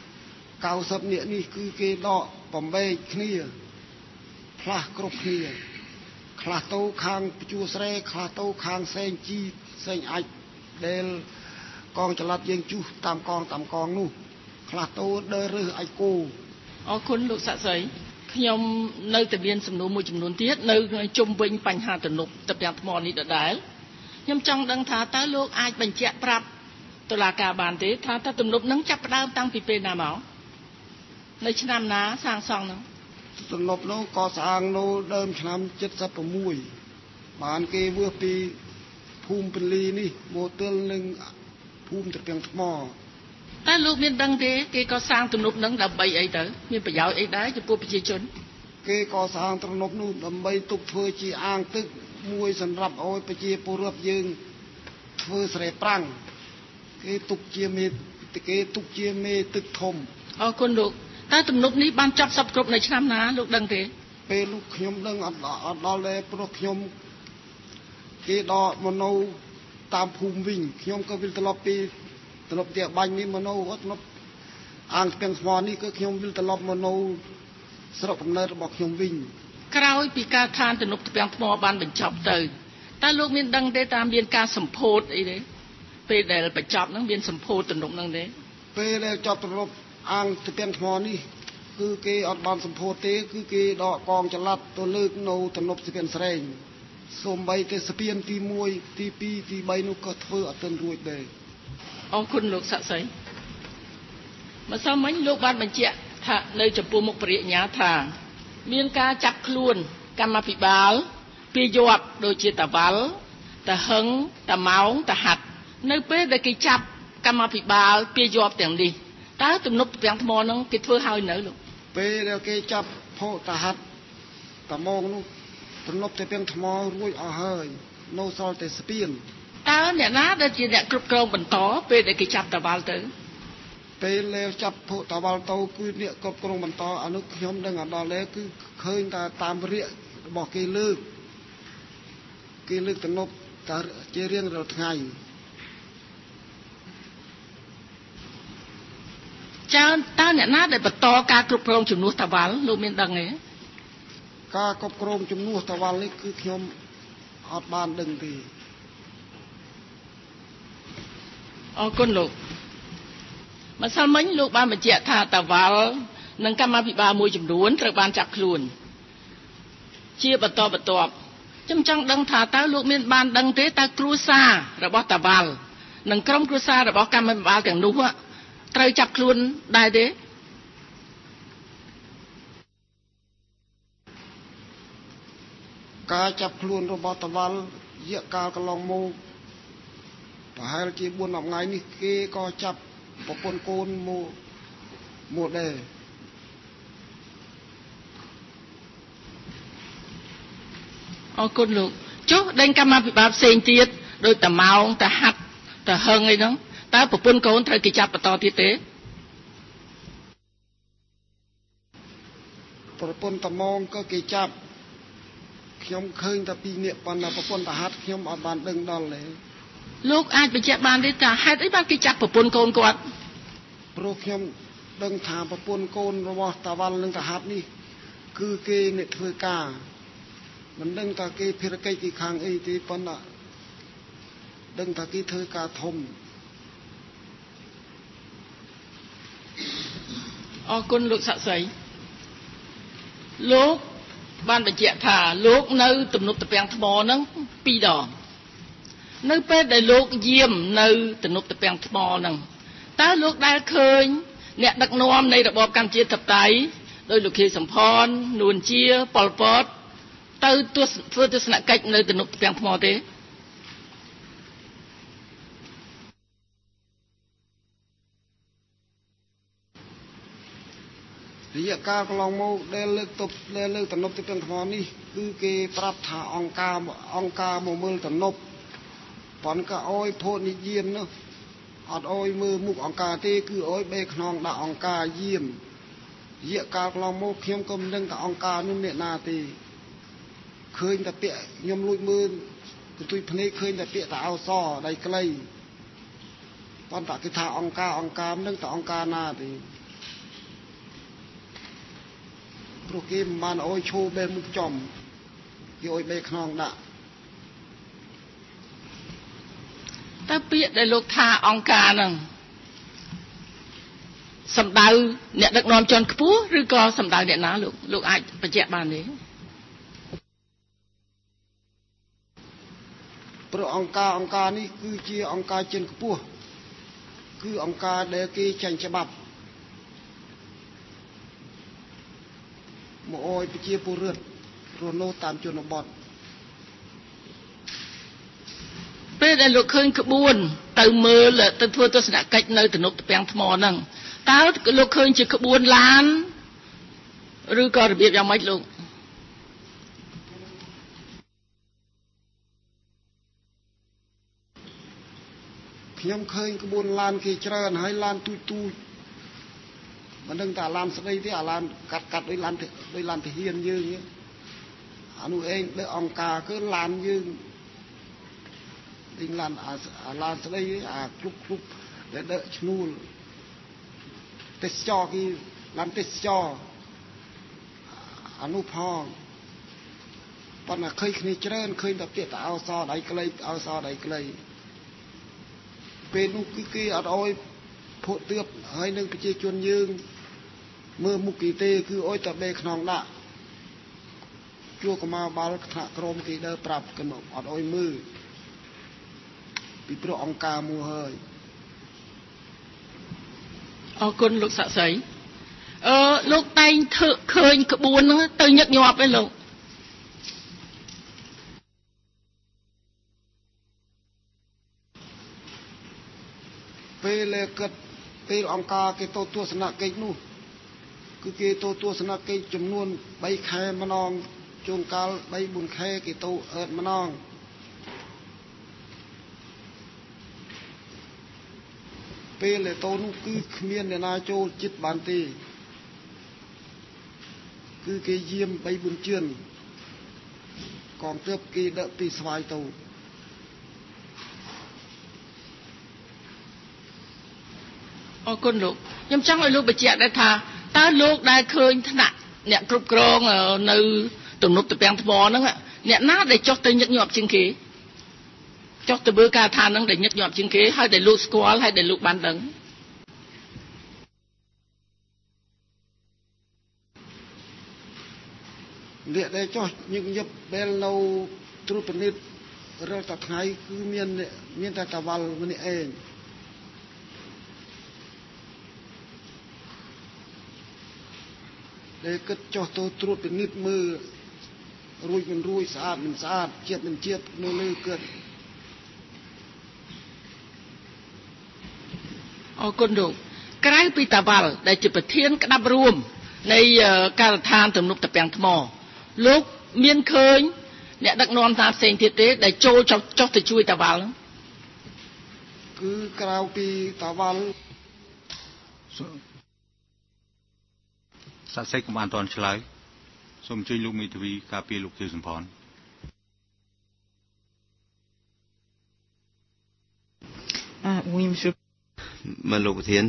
90នាក់នេះគឺគេដកបំបែកគ្នាផ្លាស់គ្រប់គ្នាខ្លះទៅខាងពជួស្រែខ្លះទៅខាងសេងជីសេងអាចដែលកងចល័តយើងជុះតាមកងនោះខ្លះទៅដើររើសអាចគោអរគុណលោកសាក់សីខ្ញុំនៅតែមានសំណួរមួយចំនួនទៀតនៅជុំវិញបញ្ហាទំនប់ទឹកយ៉ាងថ្មនេះដដែលខ្ញុំចង់ដឹងថាតើលោកអាចបញ្ជាក់ប្រាប់តុលាការបានទេថាតើទំនប់នឹងចាប់ផ្ដើមតាំងពីពេលណាមកនៅឆ្នាំណាសាងសង់នោះទំនប់នោះក៏សាងនៅដើមឆ្នាំ76បានគេវើសពីភូមិពលីនេះមកទល់នឹងភូមិទឹកទាំងថ្មតែលោកមានដឹងទេគេក៏សាងទំនប់នឹងដើម្បីអីទៅមានប្រយោជន៍អីដែរចំពោះប្រជាជនគេក៏សាងទំនប់នោះដើម្បីទុកធ្វើជាអាងទឹកមួយសម្រាប់ឲ្យប្រជាពលរដ្ឋយើងធ្វើស្រែប្រាំងគេទុកជាមេទឹកធំអរគុណលោកតើទំនប់នេះបានចប់សពគ្រប់នៅឆ្នាំណាលោកដឹងទេពេលលោកខ្ញុំដឹងអត់ដល់ទេព្រោះខ្ញុំគេដកមកនៅតាមភូមិវិញខ្ញុំក៏វិលត្រឡប់ពីទំនប់ផ្ទះបាញ់នេះមកនៅអត់ទំនប់អាងស្ទឹងស្មោះនេះគឺខ្ញុំវិលត្រឡប់មកនៅស្រុកកំណើតរបស់ខ្ញុំវិញក្រោយពីការឋានទំនប់ផ្ទាំងថ្មបានបញ្ចប់ទៅតើលោកមានដឹងទេតាមមានការសម្ពោធអីទេពេលដែលបញ្ចប់ហ្នឹងមានសម្ពោធទំនប់ហ្នឹងទេពេលដែលចប់ទំនប់អាងផ្ទាំងថ្មនេះគឺគេអត់បានសម្ពោធទេគឺគេដកកងចល័តទៅលើកនៅទំនប់ស្ពានស្រែងសូម្បីតែស្ពានទី1ទី2ទី3នោះក៏ធ្វើអត់ទាន់រួចដែរអរគុណលោកសាក់សីម្សិលមិញលោកបានបញ្ជាក់ថានៅចំពោះមុខបរិញ្ញាថាមានការចាប់ខ្លួនកម្មាភិបាលពីយប់ដូចជាតាវ៉ាល់តាហឹងតាម៉ោងតាហាត់នៅពេលដែលគេចាប់កម្មាភិបាលពីយប់ទាំងនេះតើទំនប់ទាំងថ្មហ្នឹងគេធ្វើហើយនៅលោកពេលដែលគេចាប់ភោតាហាត់តាម៉ោងនោះទំនប់តែទាំងថ្មរួចអស់ហើយនៅសល់តែស្ពានតើអ្នកណាដែលជាអ្នកគ្រប់គ្រងបន្តពេលដែលគេចាប់តាវ៉ាល់ទៅពេលដែលចាប់ភោតាវ៉ាល់ទៅគឺអ្នកគ្រប់គ្រងបន្តអានោះខ្ញុំដឹងអត់ដល់ទេគឺឃើញតែតាមរយៈរបស់គេលើកទំនប់តែជារៀងរាល់ថ្ងៃតើអ្នកណាដែលបន្តការគ្រប់គ្រងជំនួសតាវ៉ាល់លោកមានដឹងទេការគ្រប់គ្រងជំនួសតាវ៉ាល់នេះគឺខ្ញុំអត់បានដឹងទេអរគុណលោកម្សិលមិញលោកបានបញ្ជាក់ថាតាវ៉ាល់និងកម្មាភិបាលមួយចំនួនត្រូវបានចាប់ខ្លួនជាបន្តបន្ទាប់ខ្ញុំចង់ដឹងថាតើលោកមានបានដឹងទេតើគ្រួសាររបស់តាវ៉ាល់និងក្រុមគ្រួសាររបស់កម្មាភិបាលទាំងនោះត្រូវចាប់ខ្លួនដែរទេការចាប់ខ្លួនរបស់តាវ៉ាល់រយៈកាលកន្លងមកប្រហែលជា4-5ថ្ងៃនេះគេក៏ចាប់ប្រពន្ធកូនមកដែរអរគុណលោកចុះដេញកម្មាភិបាលផ្សេងទៀតដោយតាម៉ោងតាហាត់តាហឹងអីហ្នឹងតើប្រពន្ធកូនត្រូវគេចាប់បន្តទៀតទេប្រពន្ធតាម៉ោងក៏គេចាប់ខ្ញុំឃើញតែពីរនាក់ប៉ុន្តែប្រពន្ធតាហាត់ខ្ញុំអត់បានដឹងដល់ទេលោកអាចបញ្ជាក់បានទេថាហេតុអីបានគេចាប់ប្រពន្ធកូនគាត់ព្រោះខ្ញុំដឹងថាប្រពន្ធកូនរបស់តាវ៉ាល់និងតាហាត់នេះគឺគេអ្នកធ្វើការមិនដឹងថាគេភារកិច្ចពីខាងអីទេប៉ុន្តែដឹងថាគេធ្វើការធំអរគុណលោកសាក់សីលោកបានបញ្ជាក់ថាលោកនៅទំនប់តាពាំងថ្មហ្នឹង2ដងនៅពេលដែលលោកយាមនៅទំនប់តាពាំងថ្មហ្នឹងតើលោកដែលឃើញអ្នកដឹកនាំនៃរបបកម្ពុជាធិបតេយ្យដោយលោកខៀវសំផននួនជាប៉ុលពតទៅធ្វើទស្សនកិច្ចនៅទំនប់តាពាំងថ្មទេរយៈកាលកន្លងមកដែលលើកទំនប់តាពាំងថ្មនេះគឺគេប្រាប់ថាអង្គការមកមើលទំនប់ប៉ុន្តែក៏អោយភោនិយាមនោះអត់អោយមើលមុខអង្គការទេគឺអោយបេខ្នងដាក់អង្គការយាមរយៈកាលកន្លងមកខ្ញុំក៏មិនដឹងថាអង្គការនោះអ្នកណាទេឃើញតែពាក្យខ្ញុំលួចមើលកន្ទុយភ្នែកឃើញតែពាក្យតាអោសដៃខ្លីប៉ុន្តែគេថាអង្គការមិនដឹងថាអង្គការណាទេព្រោះគេមិនបានអោយឈោបេមុខចំគេអោយបេខ្នងដាក់តើពាក្យដែលលោកថាអង្គការហ្នឹងសំដៅអ្នកដឹកនាំជាន់ខ្ពស់ឬក៏សំដៅអ្នកណាលោកអាចបញ្ជាក់បានទេព្រោះអង្គការនេះគឺជាអង្គការជាន់ខ្ពស់គឺអង្គការដែលគេចាញ់ច្បាប់មកអោយប្រជាពលរដ្ឋរស់នៅតាមជនបទពេលដែលលោកឃើញក្បួនទៅមើលទៅធ្វើទស្សនកិច្ចនៅទំនប់តាពាំងថ្មហ្នឹងតើលោកឃើញជាក្បួនឡានឬក៏របៀបយ៉ាងម៉េចលោកខ្ញុំឃើញក្បួនឡានគេច្រើនហើយឡានទូចមិនដឹងថាឡានស្ដីទេអាឡានកាត់ដោយឡានទាហានយើងអានោះឯងលើអង្គការគឺឡានយើងឡានស្ដីអាគ្រប់ដែលដឹកឈ្នួលទេសចរគេឡានទេសចរអានោះផងប៉ុន្តែឃើញគ្នាច្រើនឃើញតែពាក្យតាអោសដៃខ្លីពេលនោះគឺគេអត់អោយភក់ទើបហើយនឹងប្រជាជនយើងមើលមុខគេទេគឺអោយតែបេខ្នងដាក់ជួកម្មាបាលថ្នាក់ក្រមគេដើរប្រាប់កណ្ដអត់អោយមើលពីព្រោះអង្គការមួយហើយអរគុណលោកសាក់សីលោកតែងឃើញក្បួនហ្នឹងទៅញឹកញាប់ឯងលោកពេលអង្គការគេទៅទស្សនកិច្ចនោះគឺគេទៅទស្សនកិច្ចចំនួន3ខែម្ដងជួនកាល 3-4 ខែគេទៅអឺតម្ដងពេលដែលទៅនោះគឺគ្មានអ្នកណាចូលចិត្តបានទេគឺគេយាម 3-4 ជឿនកងទ័ពគេដឹកពីស្វាយទៅអរគុណលោកខ្ញុំចង់ឲ្យលោកបញ្ជាក់ដែរថាតើលោកដែលឃើញថ្នាក់អ្នកគ្រប់គ្រងនៅទំនប់តាពាំងថ្មហ្នឹងអ្នកណាដែលចុះទៅញឹកញាប់ជាងគេចុះទៅមើលការឋានហ្នឹងដែលញឹកញាប់ជាងគេហើយដែលលោកស្គាល់ហើយដែលលោកបានដឹងអ្នកដែលចុះញឹកញាប់បែលនៅត្រួតពិនិត្យរាល់តែថ្ងៃគឺមានតែតាវ៉ាល់ម្នាក់ឯងដែលគិតចុះទៅត្រួតពិនិត្យមើលរួចមិនរួចស្អាតមិនស្អាតជាតិមិនជាតិនៅលើគិតអរគុណលោកក្រៅពីតាវ៉ាល់ដែលជាប្រធានក្តាប់រួមនៃការដ្ឋានទំនប់តាពាំងថ្មលោកមានឃើញអ្នកដឹកនាំតាមផ្សេងទៀតទេដែលចូលចុះទៅជួយតាវ៉ាល់គឺក្រៅពីតាវ៉ាល់សាក់សៃកុំបានតន់ឆ្លើយសូមអញ្ជើញលោកមេធាវីការពារលោកជឿសំផន Oui, monsieur. មកលោកប្រធាន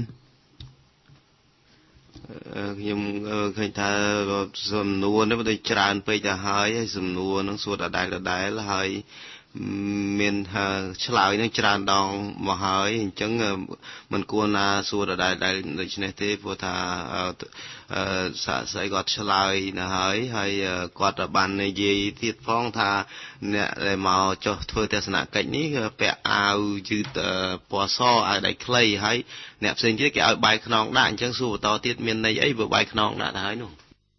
ខ្ញុំឃើញថាសំណួរនេះវាច្រើនពេកទៅហើយសំណួរនឹងសួរដដែលហើយមានឆ្លើយនឹងច្រើនដងមកហើយអញ្ចឹងមិនគួរណាសួរដដែលដូច្នេះទេព្រោះថាសាក់ស្អីគាត់ឆ្លើយណាហើយគាត់បាននិយាយទៀតផងថាអ្នកដែលមកចុះធ្វើទស្សនកិច្ចនេះពាក់អាវយឺតពណ៌សអាវដៃខ្លីហើយអ្នកផ្សេងទៀតគេឲ្យបាយខ្នងដាក់អញ្ចឹងសួរបន្តទៀតមានន័យអីបើបាយខ្នងដាក់ទៅហើយនោះ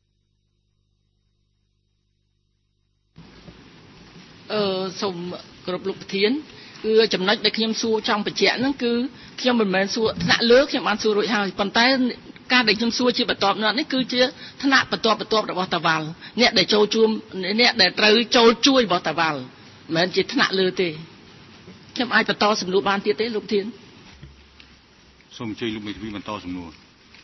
សូមគោរពលោកប្រធានគឺចំណុចដែលខ្ញុំសួរចង់បញ្ជាក់ហ្នឹងគឺខ្ញុំមិនមែនសួរថ្នាក់លើខ្ញុំបានសួររួចហើយប៉ុន្តែការដែលខ្ញុំសួរជាបន្ទាប់នេះគឺជាថ្នាក់បន្ទាប់របស់តាវ៉ាល់អ្នកដែលចូលជួមអ្នកដែលត្រូវចូលជួយរបស់តាវ៉ាល់មិនមែនជាថ្នាក់លើទេខ្ញុំអាចបន្តសំណួរបានទៀតទេលោកប្រធានសូមអញ្ជើញលោកមេធាវីបន្តសំណួរ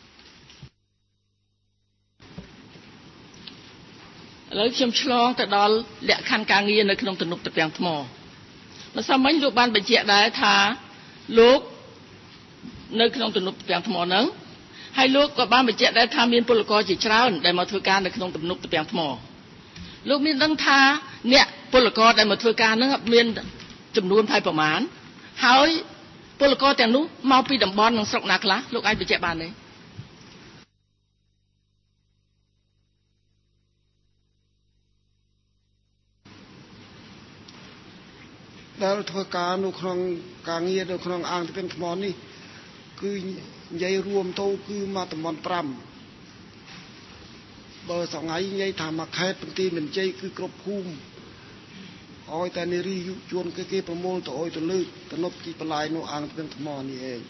ឥឡូវខ្ញុំឆ្លងទៅដល់លក្ខខណ្ឌការងារនៅក្នុងទំនប់តាពាំងថ្មម្សិលមិញលោកបានបញ្ជាក់ដែរថាលោកនៅក្នុងទំនប់តាពាំងថ្មហ្នឹងហើយលោកក៏បានបញ្ជាក់ដែរថាមានពលករជាច្រើនដែលមកធ្វើការនៅក្នុងទំនប់តាពាំងថ្មលោកមានដឹងថាអ្នកពលករដែលមកធ្វើការហ្នឹងមានចំនួនប្រមាណហើយពលករទាំងនោះមកពីតំបន់និងស្រុកណាខ្លះលោកអាចបញ្ជាក់បានទេដែលធ្វើការនៅក្នុងការងារនៅក្នុងអាងតាពាំងថ្មនេះគឺនិយាយរួមទៅគឺមកតំបន់5បើសងៃនិយាយថាមកខេត្តបន្ទាយមានជ័យគឺគ្រប់ភូមិឲ្យតែនារីយុជួនគេប្រមូលទៅឲ្យទៅលើកទំនប់ជីបន្លាយនៅអាងតាពាំងថ្មនេះឯង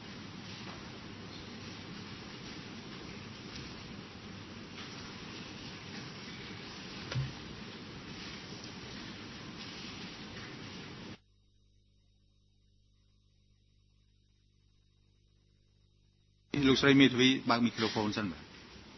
លោកស្រីមេធាវីបើកមីក្រូហ្វូនសិនបាទ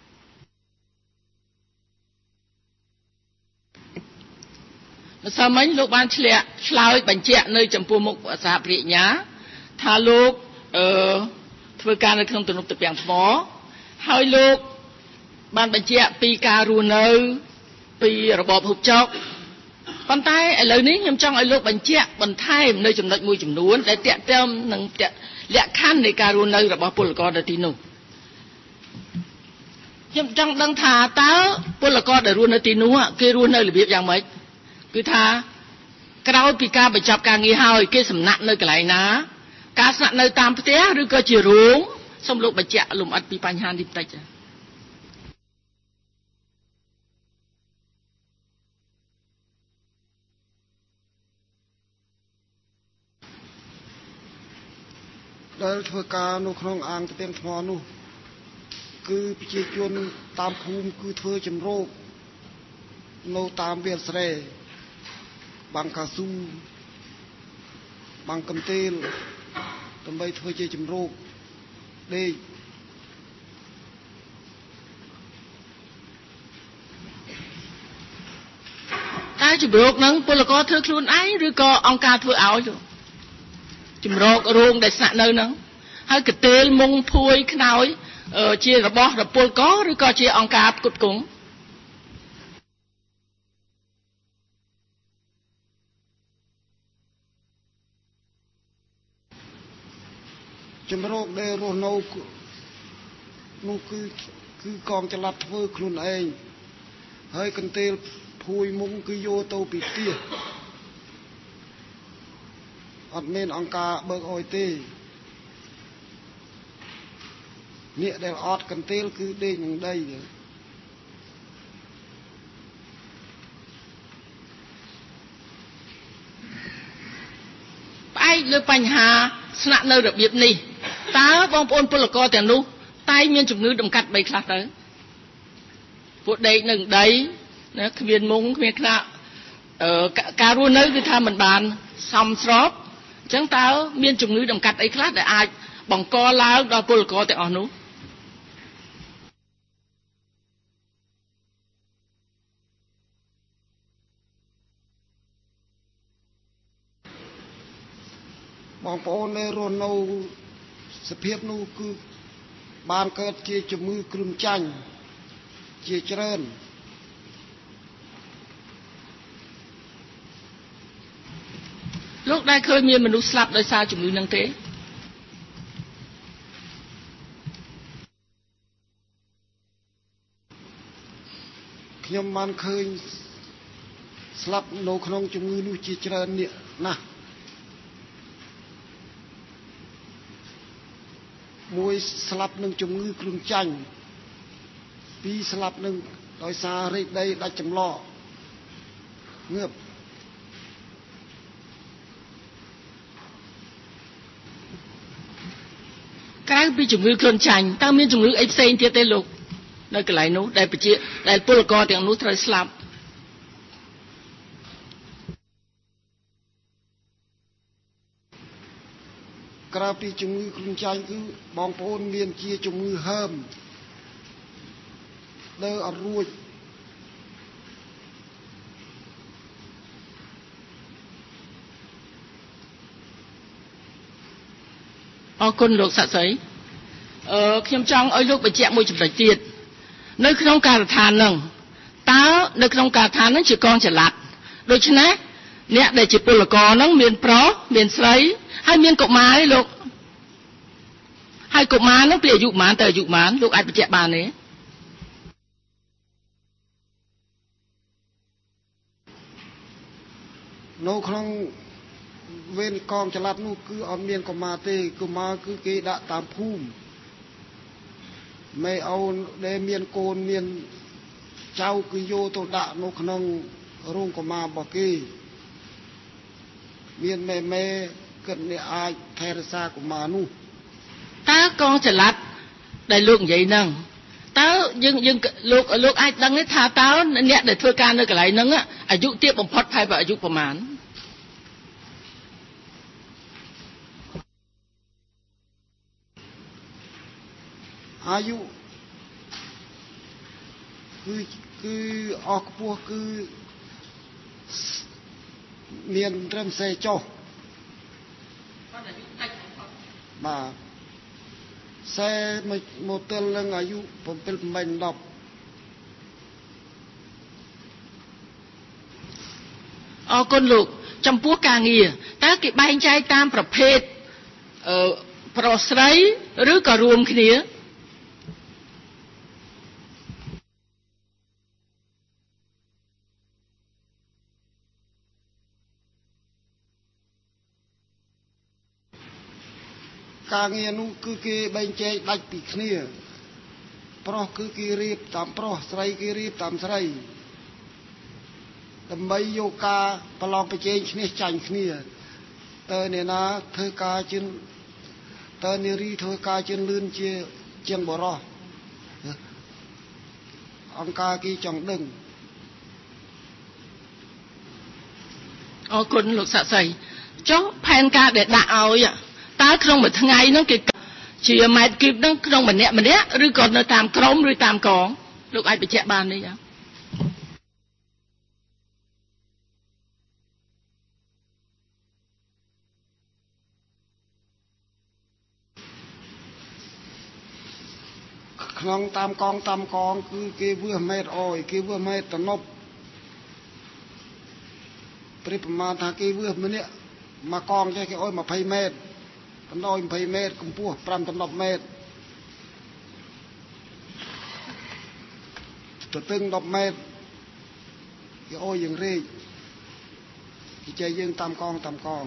ម្សិលមិញលោកបានឆ្លើយបញ្ជាក់នៅចំពោះមុខសហប្រញ្ញាថាលោកធ្វើការនៅក្នុងទំនប់តាពាំងថ្មហើយលោកបានបញ្ជាក់ពីការរស់នៅពីរបបហ៊ុបចុកប៉ុន្តែឥឡូវនេះខ្ញុំចង់ឲ្យលោកបញ្ជាក់បន្ថែមនៅចំណុចមួយចំនួនដែលទាក់ទងនឹងលក្ខខណ្ឌនៃការរស់នៅរបស់ពលករនៅទីនោះខ្ញុំចង់ដឹងថាតើពលករដែលរស់នៅទីនោះគេរស់នៅរបៀបយ៉ាងម៉េចគឺថាក្រោយពីការបញ្ចប់ការងារហើយគេសំណាក់នៅកន្លែងណាការស្នាក់នៅតាមផ្ទះឬក៏ជារោងសូមលោកបញ្ជាក់លម្អិតពីបញ្ហានេះបន្តិចដែលធ្វើការនៅក្នុងអាងតាពាំងថ្មនោះគឺប្រជាជនតាមភូមិគឺធ្វើចម្រោកនៅតាមវាលស្រែបាំងកាស៊ូបាំងកំទេលដើម្បីធ្វើជាចម្រោកដេកតែចម្រោកហ្នឹងពលករធ្វើខ្លួនឯងឬក៏អង្គការធ្វើឲ្យចម្រោករោងដែលស្នាក់នៅហ្នឹងហើយកតេលមុងភួយខ្នើយជារបស់ពលករឬក៏ជាអង្គការផ្គត់ផ្គង់ចម្រោកដែលរស់នៅនោះគឺកងចល័តធ្វើខ្លួនឯងហើយកន្ទេលភួយមុងគឺយកទៅពីផ្ទះអត់មានអង្គការបើកអុយទេអ្នកដែលអត់កន្ទេលគឺដេកនឹងដីផ្អែកលើបញ្ហាស្នាក់នៅរបៀបនេះតើបងប្អូនពលករទាំងនោះតែមានជំងឺដំកាត់3ខ្លះទៅពួកដេកនៅដីណាគ្មានមុងគ្មានខ្នាការរស់នៅគឺថាមិនបានសមស្របអញ្ចឹងតើមានជំងឺដំកាត់អីខ្លះដែលអាចបង្កឡើងដល់ពលករទាំងអស់នោះបងប្អូននៅរស់នៅសភាពនោះគឺបានកើតជាជំងឺគ្រុនចាញ់ជាច្រើនលោកដែលឃើញមានមនុស្សស្លាប់ដោយសារជំងឺនឹងទេខ្ញុំបានឃើញស្លាប់នៅក្នុងជំងឺនោះជាច្រើនណាស់មួយស្លាប់នឹងជំងឺគ្រុនចាញ់ពីរស្លាប់នឹងដោយសាររែកដីដាច់ចម្លោះងើបក្រៅពីជំងឺគ្រុនចាញ់តើមានជំងឺអីផ្សេងទៀតទេលោកនៅកន្លែងនោះដែលពលករទាំងនោះត្រូវស្លាប់ក្រៅពីជំងឺគ្រុនចាញ់គឺបងប្អូនមានជាជំងឺហើមដើរអត់រួចអរគុណលោកសាក់សីខ្ញុំចង់ឲ្យលោកបញ្ជាក់មួយចំណុចទៀតនៅក្នុងការដ្ឋានហ្នឹងតើនៅក្នុងការដ្ឋានហ្នឹងជាកងចល័តដូច្នេះអ្នកដែលជាពលករហ្នឹងមានប្រុសមានស្រីហើយមានកុមារឯលោកហើយកុមារហ្នឹងពីអាយុប៉ុន្មានទៅអាយុប៉ុន្មានលោកអាចបញ្ជាក់បានទេនៅក្នុងវេនកងចល័តនោះគឺអត់មានកុមារទេកុមារគឺគេដាក់តាមភូមិមេអូនដែលមានកូនមានចៅគឺយកទៅដាក់នៅក្នុងរោងកុមាររបស់គេមានមេគិតអ្នកអាចថែរក្សាកុមារនោះតើកងចល័តដែលលោកនិយាយហ្នឹងតើយើងលោកអាចដឹងទេថាតើអ្នកដែលធ្វើការនៅកន្លែងហ្នឹងអាយុទាបបំផុតប្រហែលអាយុប្រមាណអាយុគឺអស់ខ្ពស់គឺមានត្រឹមសេចុះបាទសេមកទល់នឹងអាយុ7 8 10 អរគុណលោកចំពោះការងារតើគេបែងចែកតាមប្រភេទប្រុសស្រីឬក៏រួមគ្នាការងារនោះគឺគេបែងចែកដាច់ពីគ្នាប្រុសគឺគេរៀបតាមប្រុសស្រីគេរៀបតាមស្រីដើម្បីយកការប្រឡងប្រជែងឈ្នះចាញ់គ្នាតើអ្នកណាធ្វើការជឿនតើនារីធ្វើការជឿនលឿនជាងបរិសអង្គការគេចង់ដឹងអរគុណលោកសាក់សីចុះផែនការដែលដាក់ឲ្យតើក្នុងមួយថ្ងៃហ្នឹងគេជាម៉ែត្រគីបហ្នឹងក្នុងម្នាក់ឬក៏នៅតាមក្រុមឬតាមកងលោកអាចបញ្ជាក់បានទេក្នុងតាមកងគឺគេវឺម៉ែត្រអយគេវឺម៉ែត្រតំណប់ព្រិប្រមាណថាគេវឺម្នាក់មកកងចេះគេអយ20 ម៉ែត្របណ្ដោយ20 ម៉ែត្រកម្ពស់5 10 ម៉ែត្រទៅទឹង10 ម៉ែត្រគេអយយើងរែកគេចែកយើងតាមកង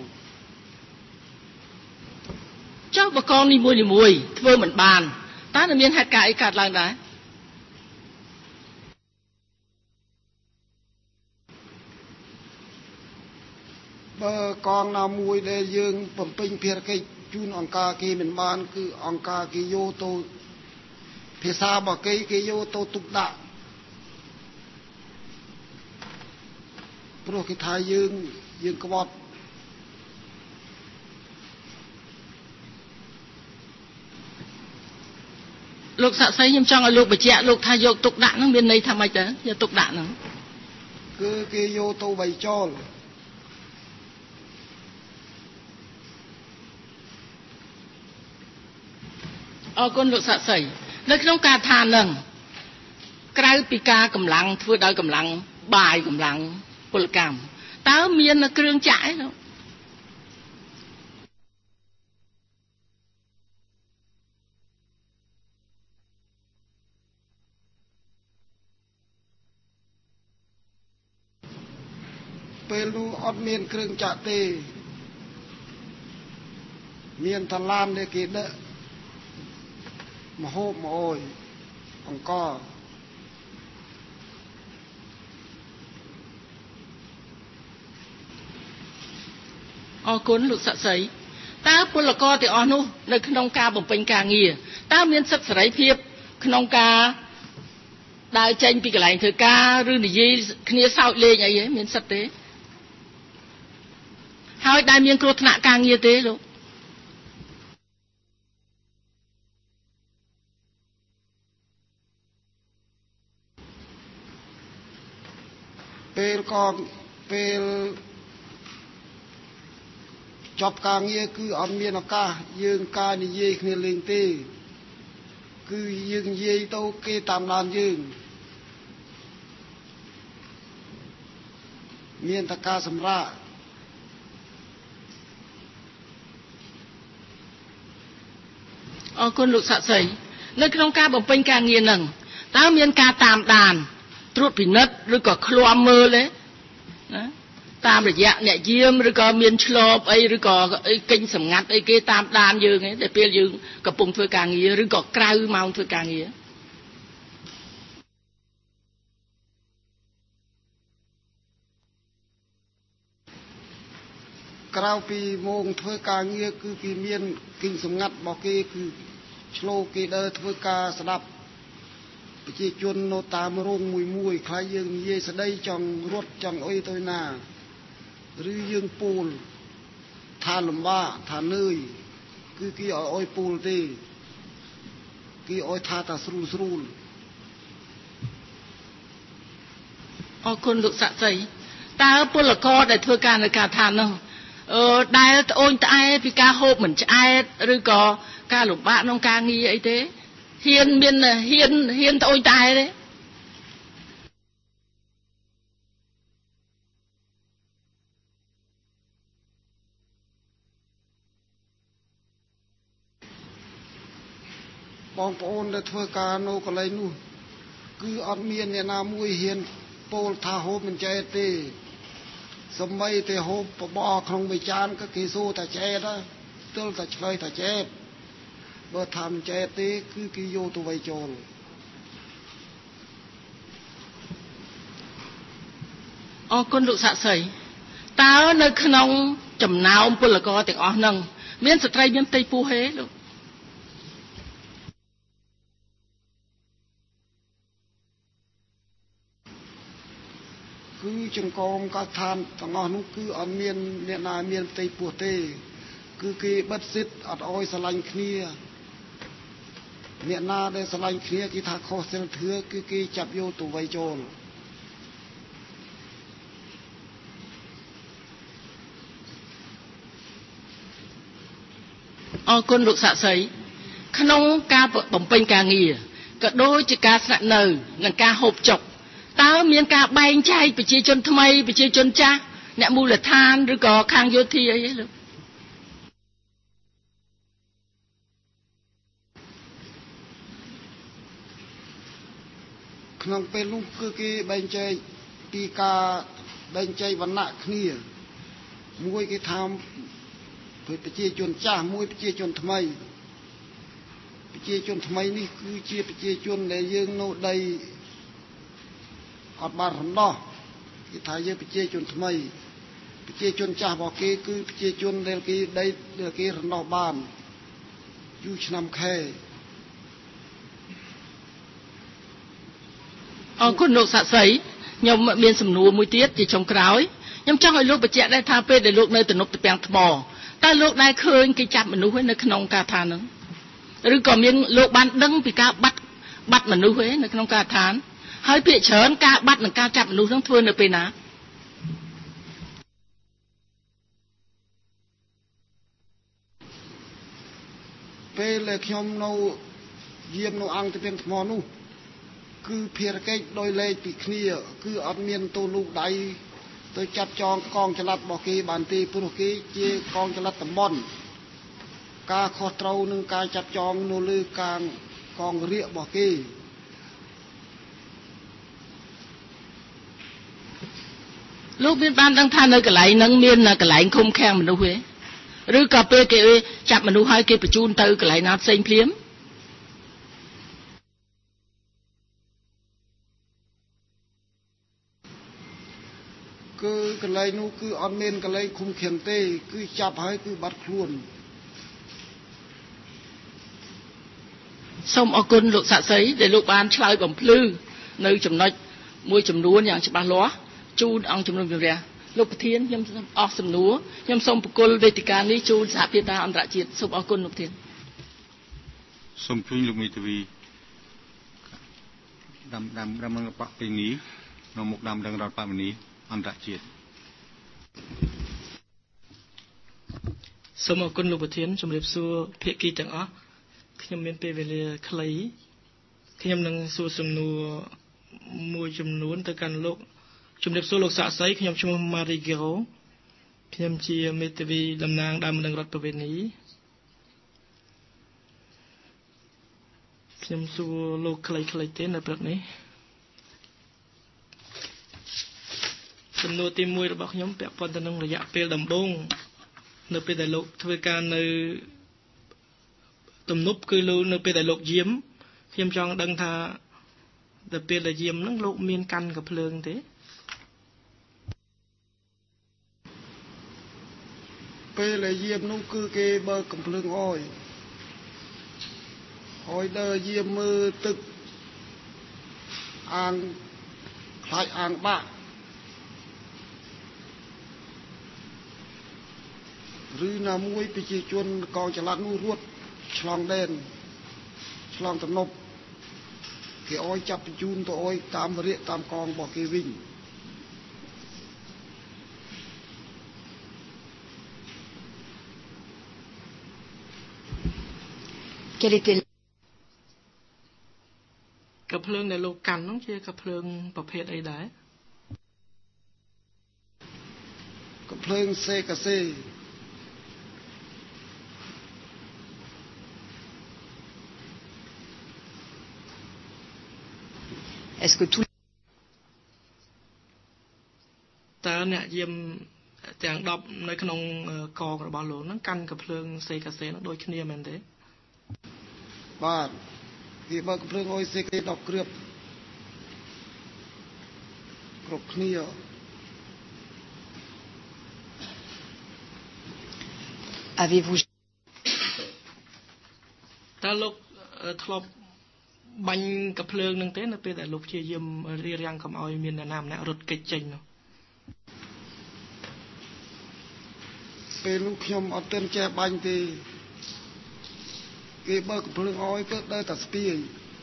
ចុះបកងនីមួយធ្វើមិនបានតើមានហេតុការណ៍អីកើតឡើងដែរបើកងណាមួយដែលយើងបំពេញភារកិច្ចជួនអង្គការគេមិនបានគឺអង្គការគេយកទៅភាសារបស់គេយកទៅទុកដាក់ព្រោះគេថាយើងក្បត់លោកសាក់សីខ្ញុំចង់ឲ្យលោកបញ្ជាក់លោកថាយកទុកដាក់ហ្នឹងមានន័យថាម៉េចទៅយកទុកដាក់ហ្នឹងគឺគេយកទៅបៃចោលអរគុណលោកសាក់សីនៅក្នុងការថាហ្នឹងក្រៅពីការកម្លាំងធ្វើដោយកម្លាំងបាយកម្លាំងពលកម្មតើមានគ្រឿងចាក់អីលោកពេលនោះអត់មានគ្រឿងចាក់ទេមានតឡានដែលគេដឹកមហូបមកអើយអង្គអរគុណលោកសាក់សីតើពលករទាំងអស់នោះនៅក្នុងការបំពេញការងារតើមានសិទ្ធិសេរីភាពក្នុងការដើរចេញពីកន្លែងធ្វើការឬនិយាយគ្នាសើចលេងអីមានសិទ្ធិទេហើយដែលមានគ្រោះថ្នាក់ការងារទេលោកពេលចប់ការងារគឺអត់មានឱកាសយើងការនិយាយគ្នាលេងទេគឺយើងនិយាយទៅគេតាមដានយើងមានតែការសម្រាកអរគុណលោកសាក់សីនៅក្នុងការបំពេញការងារហ្នឹងតើមានការតាមដានត្រួតពិនិត្យឬក៏ឃ្លាំមើលទេណាតាមរយៈអ្នកយាមឬក៏មានឆ្លបអីឬក៏កិច្ចសម្ងាត់អីគេតាមដានយើងឯងតែពេលយើងកំពុងធ្វើការងារឬក៏ក្រៅម៉ោងធ្វើការងារក្រៅពីម៉ោងធ្វើការងារគឺគេមានកិច្ចសម្ងាត់របស់គេគឺឆ្លូគេដើរធ្វើការស្ដាប់ប្រជាជននៅតាមរោងមួយខ្លះយើងនិយាយស្ដីចង់រត់ចង់អីទៅណាឬយើងពូលថាលំបាកថានឿយគឺគេឲ្យពូលទេគេឲ្យថាតាស្រួលអរគុណលោកសាក់សីតើពលករដែលធ្វើការនៅការឋាននោះដែលត្អូញត្អែពីការហូបមិនឆ្អែតឬក៏ការលំបាកក្នុងការងារអីទេហ៊ានត្អូញត្អែទេបងប្អូនដែលធ្វើការនៅកន្លែងនោះគឺអត់មានអ្នកណាមួយហ៊ានពោលថាហូបមិនឆ្អែតទេសំបីតែហូបបបរក្នុងមួយចានក៏គេសួរថាឆ្អែតទើបតែឆ្លើយថាឆ្អែតបើថាមិនឆ្អែតទេគឺគេយកទៅវាយចូលអរគុណលោកសាក់សីតើនៅក្នុងចំណោមពលករទាំងអស់ហ្នឹងមានស្ត្រីមានផ្ទៃពោះទេលោកគឺចង្កងកាឋានទាំងអស់នោះគឺអត់មានអ្នកណាមានផ្ទៃពោះទេគឺគេបិទសិទ្ធអត់អោយស្រឡាញ់គ្នាអ្នកណាដែលស្រឡាញ់គ្នាគេថាខុសសិលធម៌គឺគេចាប់យកទៅវាយចូលអរគុណលោកសាក់សីក្នុងការបំពេញការងារក៏ដូចជាការស្នាក់នៅនិងការហូបចុកតើមានការបែងចែកប្រជាជនថ្មីប្រជាជនចាស់អ្នកមូលដ្ឋានឬក៏ខាងយោធាអីទេលោកក្នុងពេលនោះគឺគេបែងចែកពីការបែងចែកវណ្ណៈគ្នាមួយគេថាប្រជាជនចាស់មួយប្រជាជនថ្មីនេះគឺជាប្រជាជនដែលយើងនៅដីអត់បានរំដោះគេថាយើងប្រជាជនថ្មីប្រជាជនចាស់របស់គេគឺប្រជាជនដែលគេដែលគេរំដោះបានយូរឆ្នាំខែអរគុណលោកសាក់សីខ្ញុំមានសំណួរមួយទៀតជាចុងក្រោយខ្ញុំចង់ឲ្យលោកបញ្ជាក់ដែរថាពេលដែលលោកនៅទំនប់ទំពាំងថ្មតើលោកដែលឃើញគេចាប់មនុស្សនៅក្នុងការដ្ឋានហ្នឹងឬក៏មានលោកបានដឹងពីការបាត់មនុស្សឯនៅក្នុងការដ្ឋានហើយភាគច្រើនការបាត់និងការចាប់មនុស្សហ្នឹងធ្វើនៅពេលណាពេលដែលខ្ញុំនៅយាមនៅអង្គទំពាំងថ្មនោះគឺភារកិច្ចដោយលេខពីគ្នាគឺអត់មានទូលូកដៃទៅចាប់ចងកងចល័តរបស់គេបានទេព្រោះគេជាកងចល័តតំបន់ការខុសត្រូវនឹងការចាប់ចងនៅលើការកងរាជរបស់គេលោកមានបានដឹងថានៅកន្លែងហ្នឹងមានកន្លែងឃុំឃាំងមនុស្សទេឬក៏ពេលគេចាប់មនុស្សហើយគេបញ្ជូនទៅកន្លែងណាផ្សេងភ្លាមគឺកន្លែងនោះគឺអត់មានកន្លែងឃុំឃាំងទេគឺចាប់ហើយគឺបាត់ខ្លួនសូមអរគុណលោកសាក់សីដែលលោកបានឆ្លើយបំភ្លឺនៅចំណុចមួយចំនួនយ៉ាងច្បាស់លាស់ជូនអង្គជំនុំជម្រះលោកប្រធានខ្ញុំអស់សំណួរខ្ញុំសូមប្រគល់វេទិកានេះជូនសហភាពតាអន្តរជាតិសូមអរគុណលោកប្រធានសូមជួយលោកមេធាវីដាំនឹងបកពីនេះនៅមុខដាំដឹងរដ្ឋបវនីអន្តរជាតិសូមអរគុណលោកប្រធានជំរាបសួរភាគីទាំងអស់ខ្ញុំមានពេលវេលាខ្លីខ្ញុំនឹងសួរសំណួរមួយចំនួនទៅកាន់លោកជំរាបសួរលោកសាក់សីខ្ញុំឈ្មោះ Marie Giro ខ្ញុំជាមេធាវីតំណាងដើមនឹងរដ្ឋបវេនីខ្ញុំសួរលោកខ្លីៗទេនៅព្រឹកនេះសំណួរទី1របស់ខ្ញុំពាក់ព័ន្ធទៅនឹងរយៈពេលដំបូងនៅពេលដែលលោកធ្វើការនៅទំនប់គឺនៅពេលដែលលោកយាមខ្ញុំចង់ដឹងថាដល់ពេលដែលយាមហ្នឹងលោកមានកាន់កាភ្លើងទេពេលដែលយាមនោះគឺគេបើកកាភ្លើងអោយដើរយាមមើលទឹកអាងខ្លាចអាងបាក់ឬណាមួយប្រជាជនកងចល័តនោះរត់ឆ្លងដែនឆ្លងទំនប់គេអោយចាប់បញ្ជូនទៅអោយតាមរាជតាមកងរបស់គេវិញកាភ្លើងដែលលោកកាន់នោះជាកាភ្លើងប្រភេទអីដែរកាភ្លើងសេកាសេតើអ្នកយាមទាំង10នៅក្នុងកងរបស់លោកហ្នឹងកាន់កាភ្លើងសេកាសេហ្នឹងដូចគ្នាមែនទេបាទគេបើកកាភ្លើងអុយសេកាសេ10គ្រាប់គ្រប់គ្នា Avez-vous តើលោកធ្លាប់បាញ់កាភ្លើងនឹងទេនៅពេលដែលលោកព្យាយាមរៀបរៀងកុំឲ្យមានអ្នកណាម្នាក់រត់គេចចេញនោះពេលនោះខ្ញុំអត់ទាន់ចេះបាញ់ទេគេបើកកាភ្លើងអោយក៏ដើរតែស្ពាយ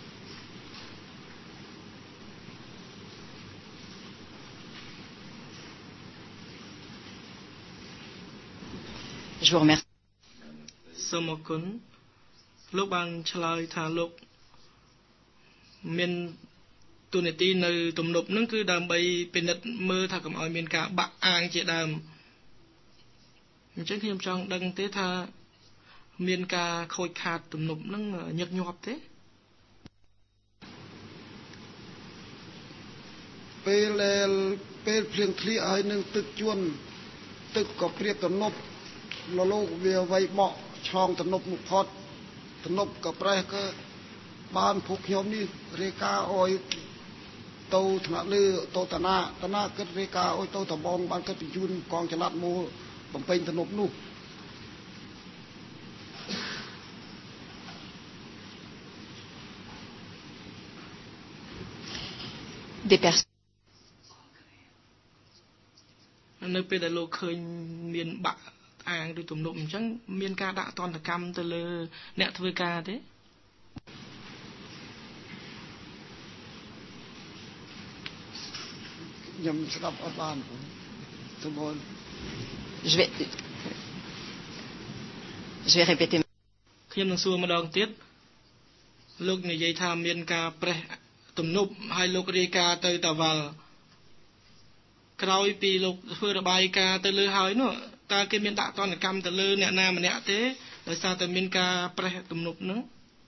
សូមអរគុណលោកបានឆ្លើយថាលោកមានទូនាទីនៅទំនប់ហ្នឹងគឺដើម្បីពិនិត្យមើលថាកុំឲ្យមានការបាក់អាងជាដើមអញ្ចឹងខ្ញុំចង់ដឹងទេថាមានការខូចខាតទំនប់ហ្នឹងញឹកញាប់ទេពេលភ្លៀងធ្លាក់ហើយនឹងទឹកជន់ទឹកក៏ព្រៀបទំនប់លោកវាវៃបក់ឆ្លងទំនប់នោះផុតទំនប់ក៏ប្រេះក៏បានពួកខ្ញុំនេះរាយការណ៍អោយទៅថ្នាក់លើទៅតាណាគិតរាយការណ៍ឲ្យទៅតំបងបានគិតបញ្ជូនកងចល័តមកបំពេញទំនប់នោះ des personnes នៅពេលដែលលោកឃើញមានបាក់អាងឬទំនប់អញ្ចឹងមានការដាក់ទណ្ឌកម្មទៅលើអ្នកធ្វើការទេខ្ញុំស្ដាប់អត់បានទៅបង je vais répéter ខ្ញុំនឹងសួរម្ដងទៀតលោកនិយាយថាមានការប្រេះទំនប់ហើយលោករាយការណ៍ទៅតាវ៉ាល់ក្រោយពីលោកធ្វើរបាយការណ៍ទៅលើហើយនោះតើគេមានដាក់ទណ្ឌកម្មទៅលើអ្នកណាម្នាក់ទេដោយសារតែមានការប្រេះទំនប់នោះ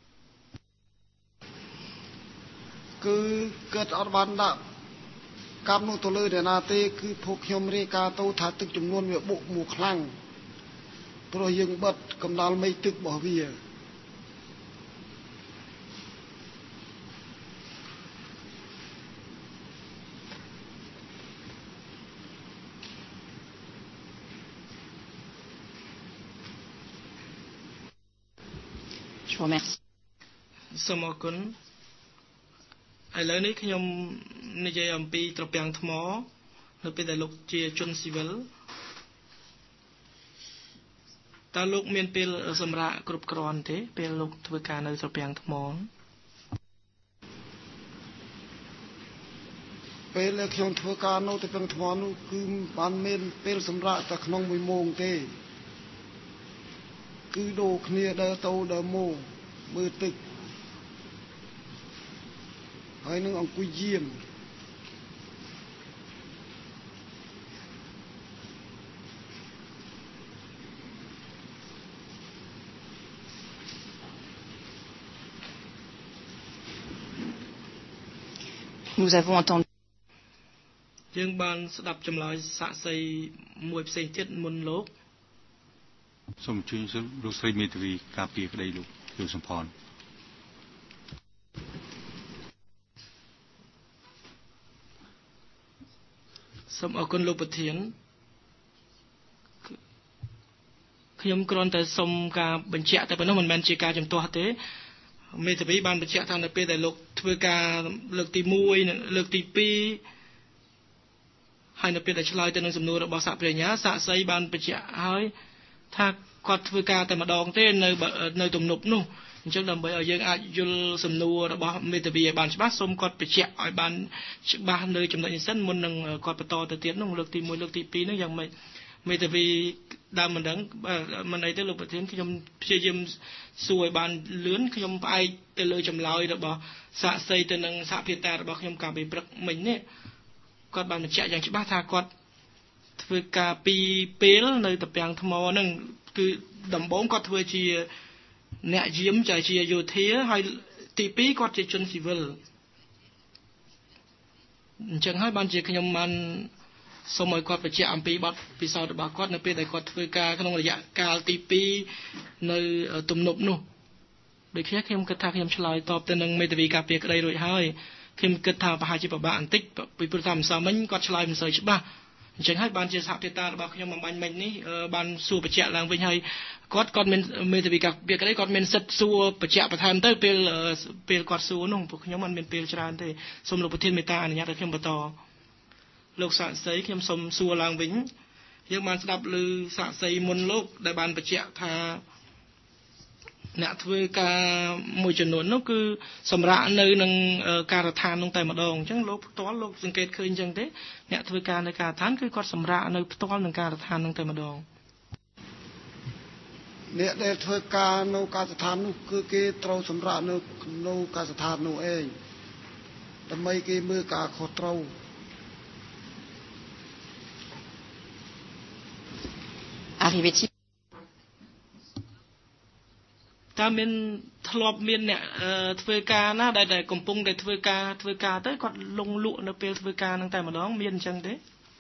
គឺគាត់អត់បានដាក់កម្មនោះទៅលើអ្នកណាទេគឺពួកខ្ញុំរាយការណ៍ទៅថាទឹកចំនួនវាបុកមកខ្លាំងព្រោះយើងបិទកម្ដៅមេឃទឹករបស់វា Je vous remercie. សូមអរគុណឥឡូវនេះខ្ញុំនិយាយអំពីត្រពាំងថ្មនៅពេលដែលលោកជាជនស៊ីវិលតើលោកមានពេលសម្រាប់គ្រប់គ្រាន់ទេពេលលោកធ្វើការនៅត្រពាំងថ្មពេលខ្ញុំធ្វើការនៅត្រពាំងថ្មនោះគឺបានមានពេលសម្រាប់តែក្នុង1ម៉ោងទេ គឺដូចគ្នាដើរទៅដើរមកមើលទឹកហើយនឹងអង្គុយយាម Nous avons entendu យើងបានស្ដាប់ចម្លើយសាក្សីមួយផ្សេងទៀតមុនលោកសូមអញ្ជើញលោកស្រីមេធាវីការពារក្តីលោកសំផនសូមអរគុណលោកប្រធានខ្ញុំគ្រាន់តែសូមការបញ្ជាក់តែប៉ុណ្ណោះមិនមែនជាការជំទាស់ទេមេធាវីបានបញ្ជាក់ថានៅពេលដែលលោកធ្វើការលើកទី1និងលើកទី2ហើយនៅពេលដែលឆ្លើយទៅនឹងសំណួររបស់សាកប្រញ្ញាសាកសីបានបញ្ជាក់ហើយថាគាត់ធ្វើការតែម្ដងទេនៅទំនប់នោះអញ្ចឹងដើម្បីឲ្យយើងអាចយល់សំណួររបស់មេធាវីឲ្យបានច្បាស់សូមគាត់បញ្ជាក់ឲ្យបានច្បាស់នៅចំណុចនេះសិនមុននឹងគាត់បន្តទៅទៀតនោះលើកទី1លើកទី2នោះយ៉ាងម៉េចមេធាវីដើមមិនដឹងមិនអីទេលោកប្រធានខ្ញុំព្យាយាមសួរឲ្យបានលឿនខ្ញុំផ្អែកទៅលើចម្លើយរបស់សាកសីទៅនឹងសហភាតារបស់ខ្ញុំកាលពីព្រឹកមិញនេះគាត់បានបញ្ជាក់យ៉ាងច្បាស់ថាគាត់ធ្វើការពីពេលនៅត្រពាំងថ្មហ្នឹងគឺដំបូងគាត់ធ្វើជាអ្នកយាមជាយោធាហើយទី2គាត់ជាជនស៊ីវិលអញ្ចឹងហើយបានជាខ្ញុំបានសូមឲ្យគាត់បញ្ជាក់អំពីបទពិសោធន៍របស់គាត់នៅពេលដែលគាត់ធ្វើការក្នុងរយៈកាលទី2នៅទំនប់នោះដូចគ្នាខ្ញុំគិតថាខ្ញុំឆ្លើយតបទៅនឹងមេធាវីការពារក្តីរួចហើយខ្ញុំគិតថាប្រហែលជាពិបាកបន្តិចពីព្រោះថាម្សិលមិញគាត់ឆ្លើយមិនសូវច្បាស់អញ្ចឹងហើយបានជាសហភាតារបស់ខ្ញុំបំបញ្ញមិញនេះបានសួរបញ្ជាក់ឡើងវិញហើយគាត់មានមេធាវីការពារក្តីគាត់មានសិទ្ធិសួរបញ្ជាក់បន្ថែមទៅពេលគាត់សួរនោះពួកខ្ញុំមិនមានពេលច្រើនទេសូមលោកប្រធានមេត្តាអនុញ្ញាតឲ្យខ្ញុំបន្តលោកសាក្សីខ្ញុំសូមសួរឡើងវិញយើងបានស្ដាប់ឮសាក្សីមុនលោកដែលបានបញ្ជាក់ថាអ្នកធ្វើការមួយចំនួននោះគឺសម្រាប់នៅនឹងការដ្ឋាននោះតែម្ដងអញ្ចឹងលោកផ្ទាល់លោកសង្កេតឃើញអញ្ចឹងទេអ្នកធ្វើការនៅការដ្ឋានគឺគាត់សម្រាប់នៅផ្ទាល់នឹងការដ្ឋាននោះតែម្ដងអ្នកដែលធ្វើការនៅការដ្ឋាននោះគឺគេត្រូវសម្រាប់នៅការដ្ឋាននោះឯងដើម្បីគេមើលការខុសត្រូវ arrivé-il តើមានធ្លាប់មានអ្នកធ្វើការណាដែលកំពុងតែធ្វើការទៅគាត់លងលក់នៅពេលធ្វើការនឹងតែម្ដងមានអញ្ចឹងទេ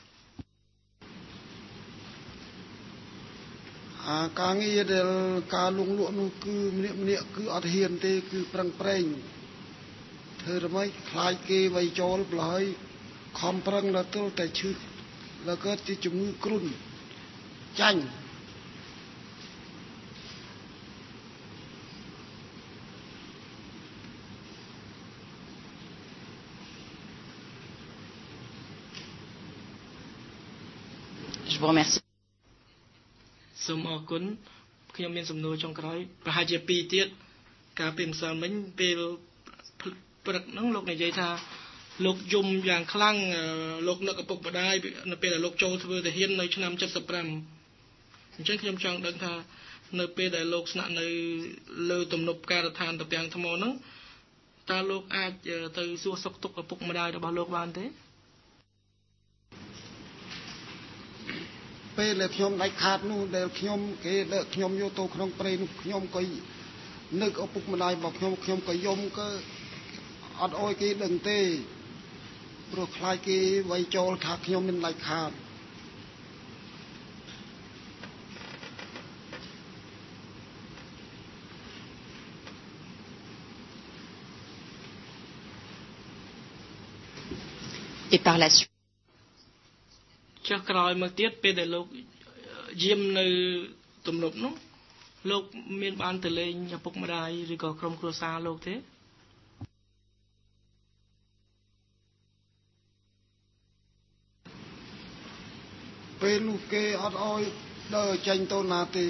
ការងារដែលការលងលក់នោះគឺម្នាក់គឺអត់ហ៊ានទេគឺប្រឹងប្រែងធ្វើរំៃខ្លាចគេវៃចូលប្លើយខំប្រឹងដល់ទល់តែឈឺแล้วก็ជាជំងឺគ្រុនចាញ់ Je vous remercie. សូមអរគុណខ្ញុំមានសំណួរចុងក្រោយប្រហែលជា2ទៀតកាលពីម្សិលមិញពេលព្រឹកហ្នឹងលោកនិយាយថាលោកយំយ៉ាងខ្លាំងលោកនឹកឪពុកម្ដាយនៅពេលដែលលោកចូលធ្វើទាហាននៅឆ្នាំ75អញ្ចឹងខ្ញុំចង់ដឹងថានៅពេលដែលលោកស្នាក់នៅលើទំនប់ការដ្ឋានតាពាំងថ្មហ្នឹងតើលោកអាចទៅសួរសុខទុក្ខឪពុកម្ដាយរបស់លោកបានទេពេលដែលខ្ញុំដាច់ខាតនោះដែលខ្ញុំគេដឹកខ្ញុំយកទៅក្នុងព្រៃនោះខ្ញុំក៏នឹកឪពុកម្ដាយរបស់ខ្ញុំក៏យំក៏អត់អោយគេដឹងទេព្រោះខ្លាចគេវាយចូលថាខ្ញុំមិនដាច់ខាត Et par la suite ចុះក្រោយមកទៀតពេលដែលលោកយាមនៅទំនប់នោះលោកមានបានទៅលេងឪពុកម្ដាយឬក៏ក្រុមគ្រួសារលោកទេពេលនោះគេអត់អោយដើរចេញទៅណាទេ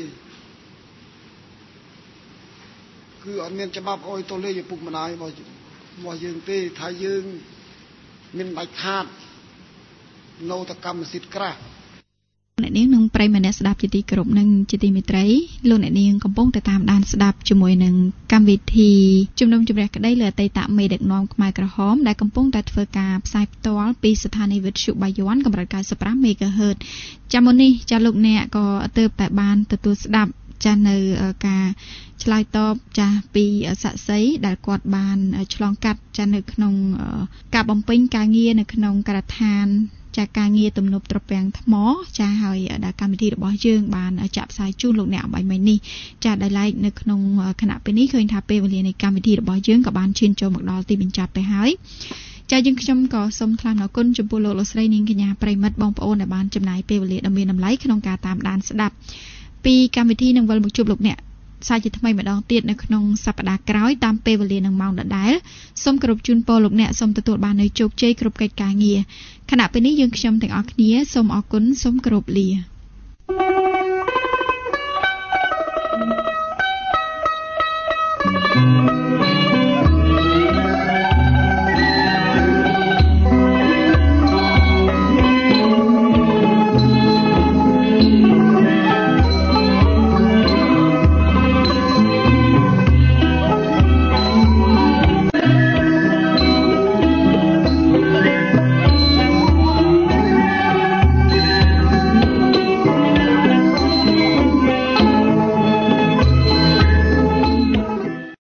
គឺអត់មានច្បាប់អោយទៅលេងឪពុកម្ដាយរបស់យើងទេថាយើងមានដាច់ខាតនៅតែកម្មសិទ្ធិក្រាស់អ្នកនាងនឹងប្រិយមិត្តអ្នកស្ដាប់ជាទីគោរពនិងជាទីមេត្រីលោកអ្នកនាងកំពុងតែតាមដានស្ដាប់ជាមួយនឹងកម្មវិធីជំនុំជម្រះក្តីលើអតីតមេដឹកនាំខ្មែរក្រហមដែលកំពុងតែធ្វើការផ្សាយផ្ទាល់ពីស្ថានីយ៍វិទ្យុបាយ័នកម្រិត95 MHz ចាំមុននេះចាលោកអ្នកក៏ទើបតែបានទទួលស្ដាប់ចានៅការឆ្លើយតបចាពីសាក់សីដែលគាត់បានឆ្លងកាត់ចានៅក្នុងការបំពេញការងារនៅក្នុងការដ្ឋានចាការងារទំនប់ត្រពាំងថ្មចាហើយដល់កម្មវិធីរបស់យើងបានចាក់ផ្សាយជូនលោកអ្នកអំបញ្ញមិញនេះចាដោយឡែកនៅក្នុងគណៈពេលនេះឃើញថាពេលវេលានៃកម្មវិធីរបស់យើងក៏បានឈានចូលមកដល់ទីបញ្ចប់ទៅហើយចាយើងខ្ញុំក៏សូមថ្លែងអរគុណចំពោះលោកស្រីនាងកញ្ញាប្រិមិត្តបងប្អូនដែលបានចំណាយពេលវេលាដ៏មានតម្លៃក្នុងការតាមដានស្ដាប់ពីកម្មវិធីនឹងវិលមកជួបលោកអ្នកសាជាថ្មីម្ដងទៀតនៅក្នុងសប្តាហ៍ក្រោយតាមពេលវេលានឹងម៉ោងដដែលសូមគោរពជូនពរលោកអ្នកសូមទទួលបាននូវជោគជ័យគ្រប់កិច្ចការងារខណៈពេលនេះយើងខ្ញុំទាំងអស់គ្នាសូមអរគុណសូមគោរពលា Thank you.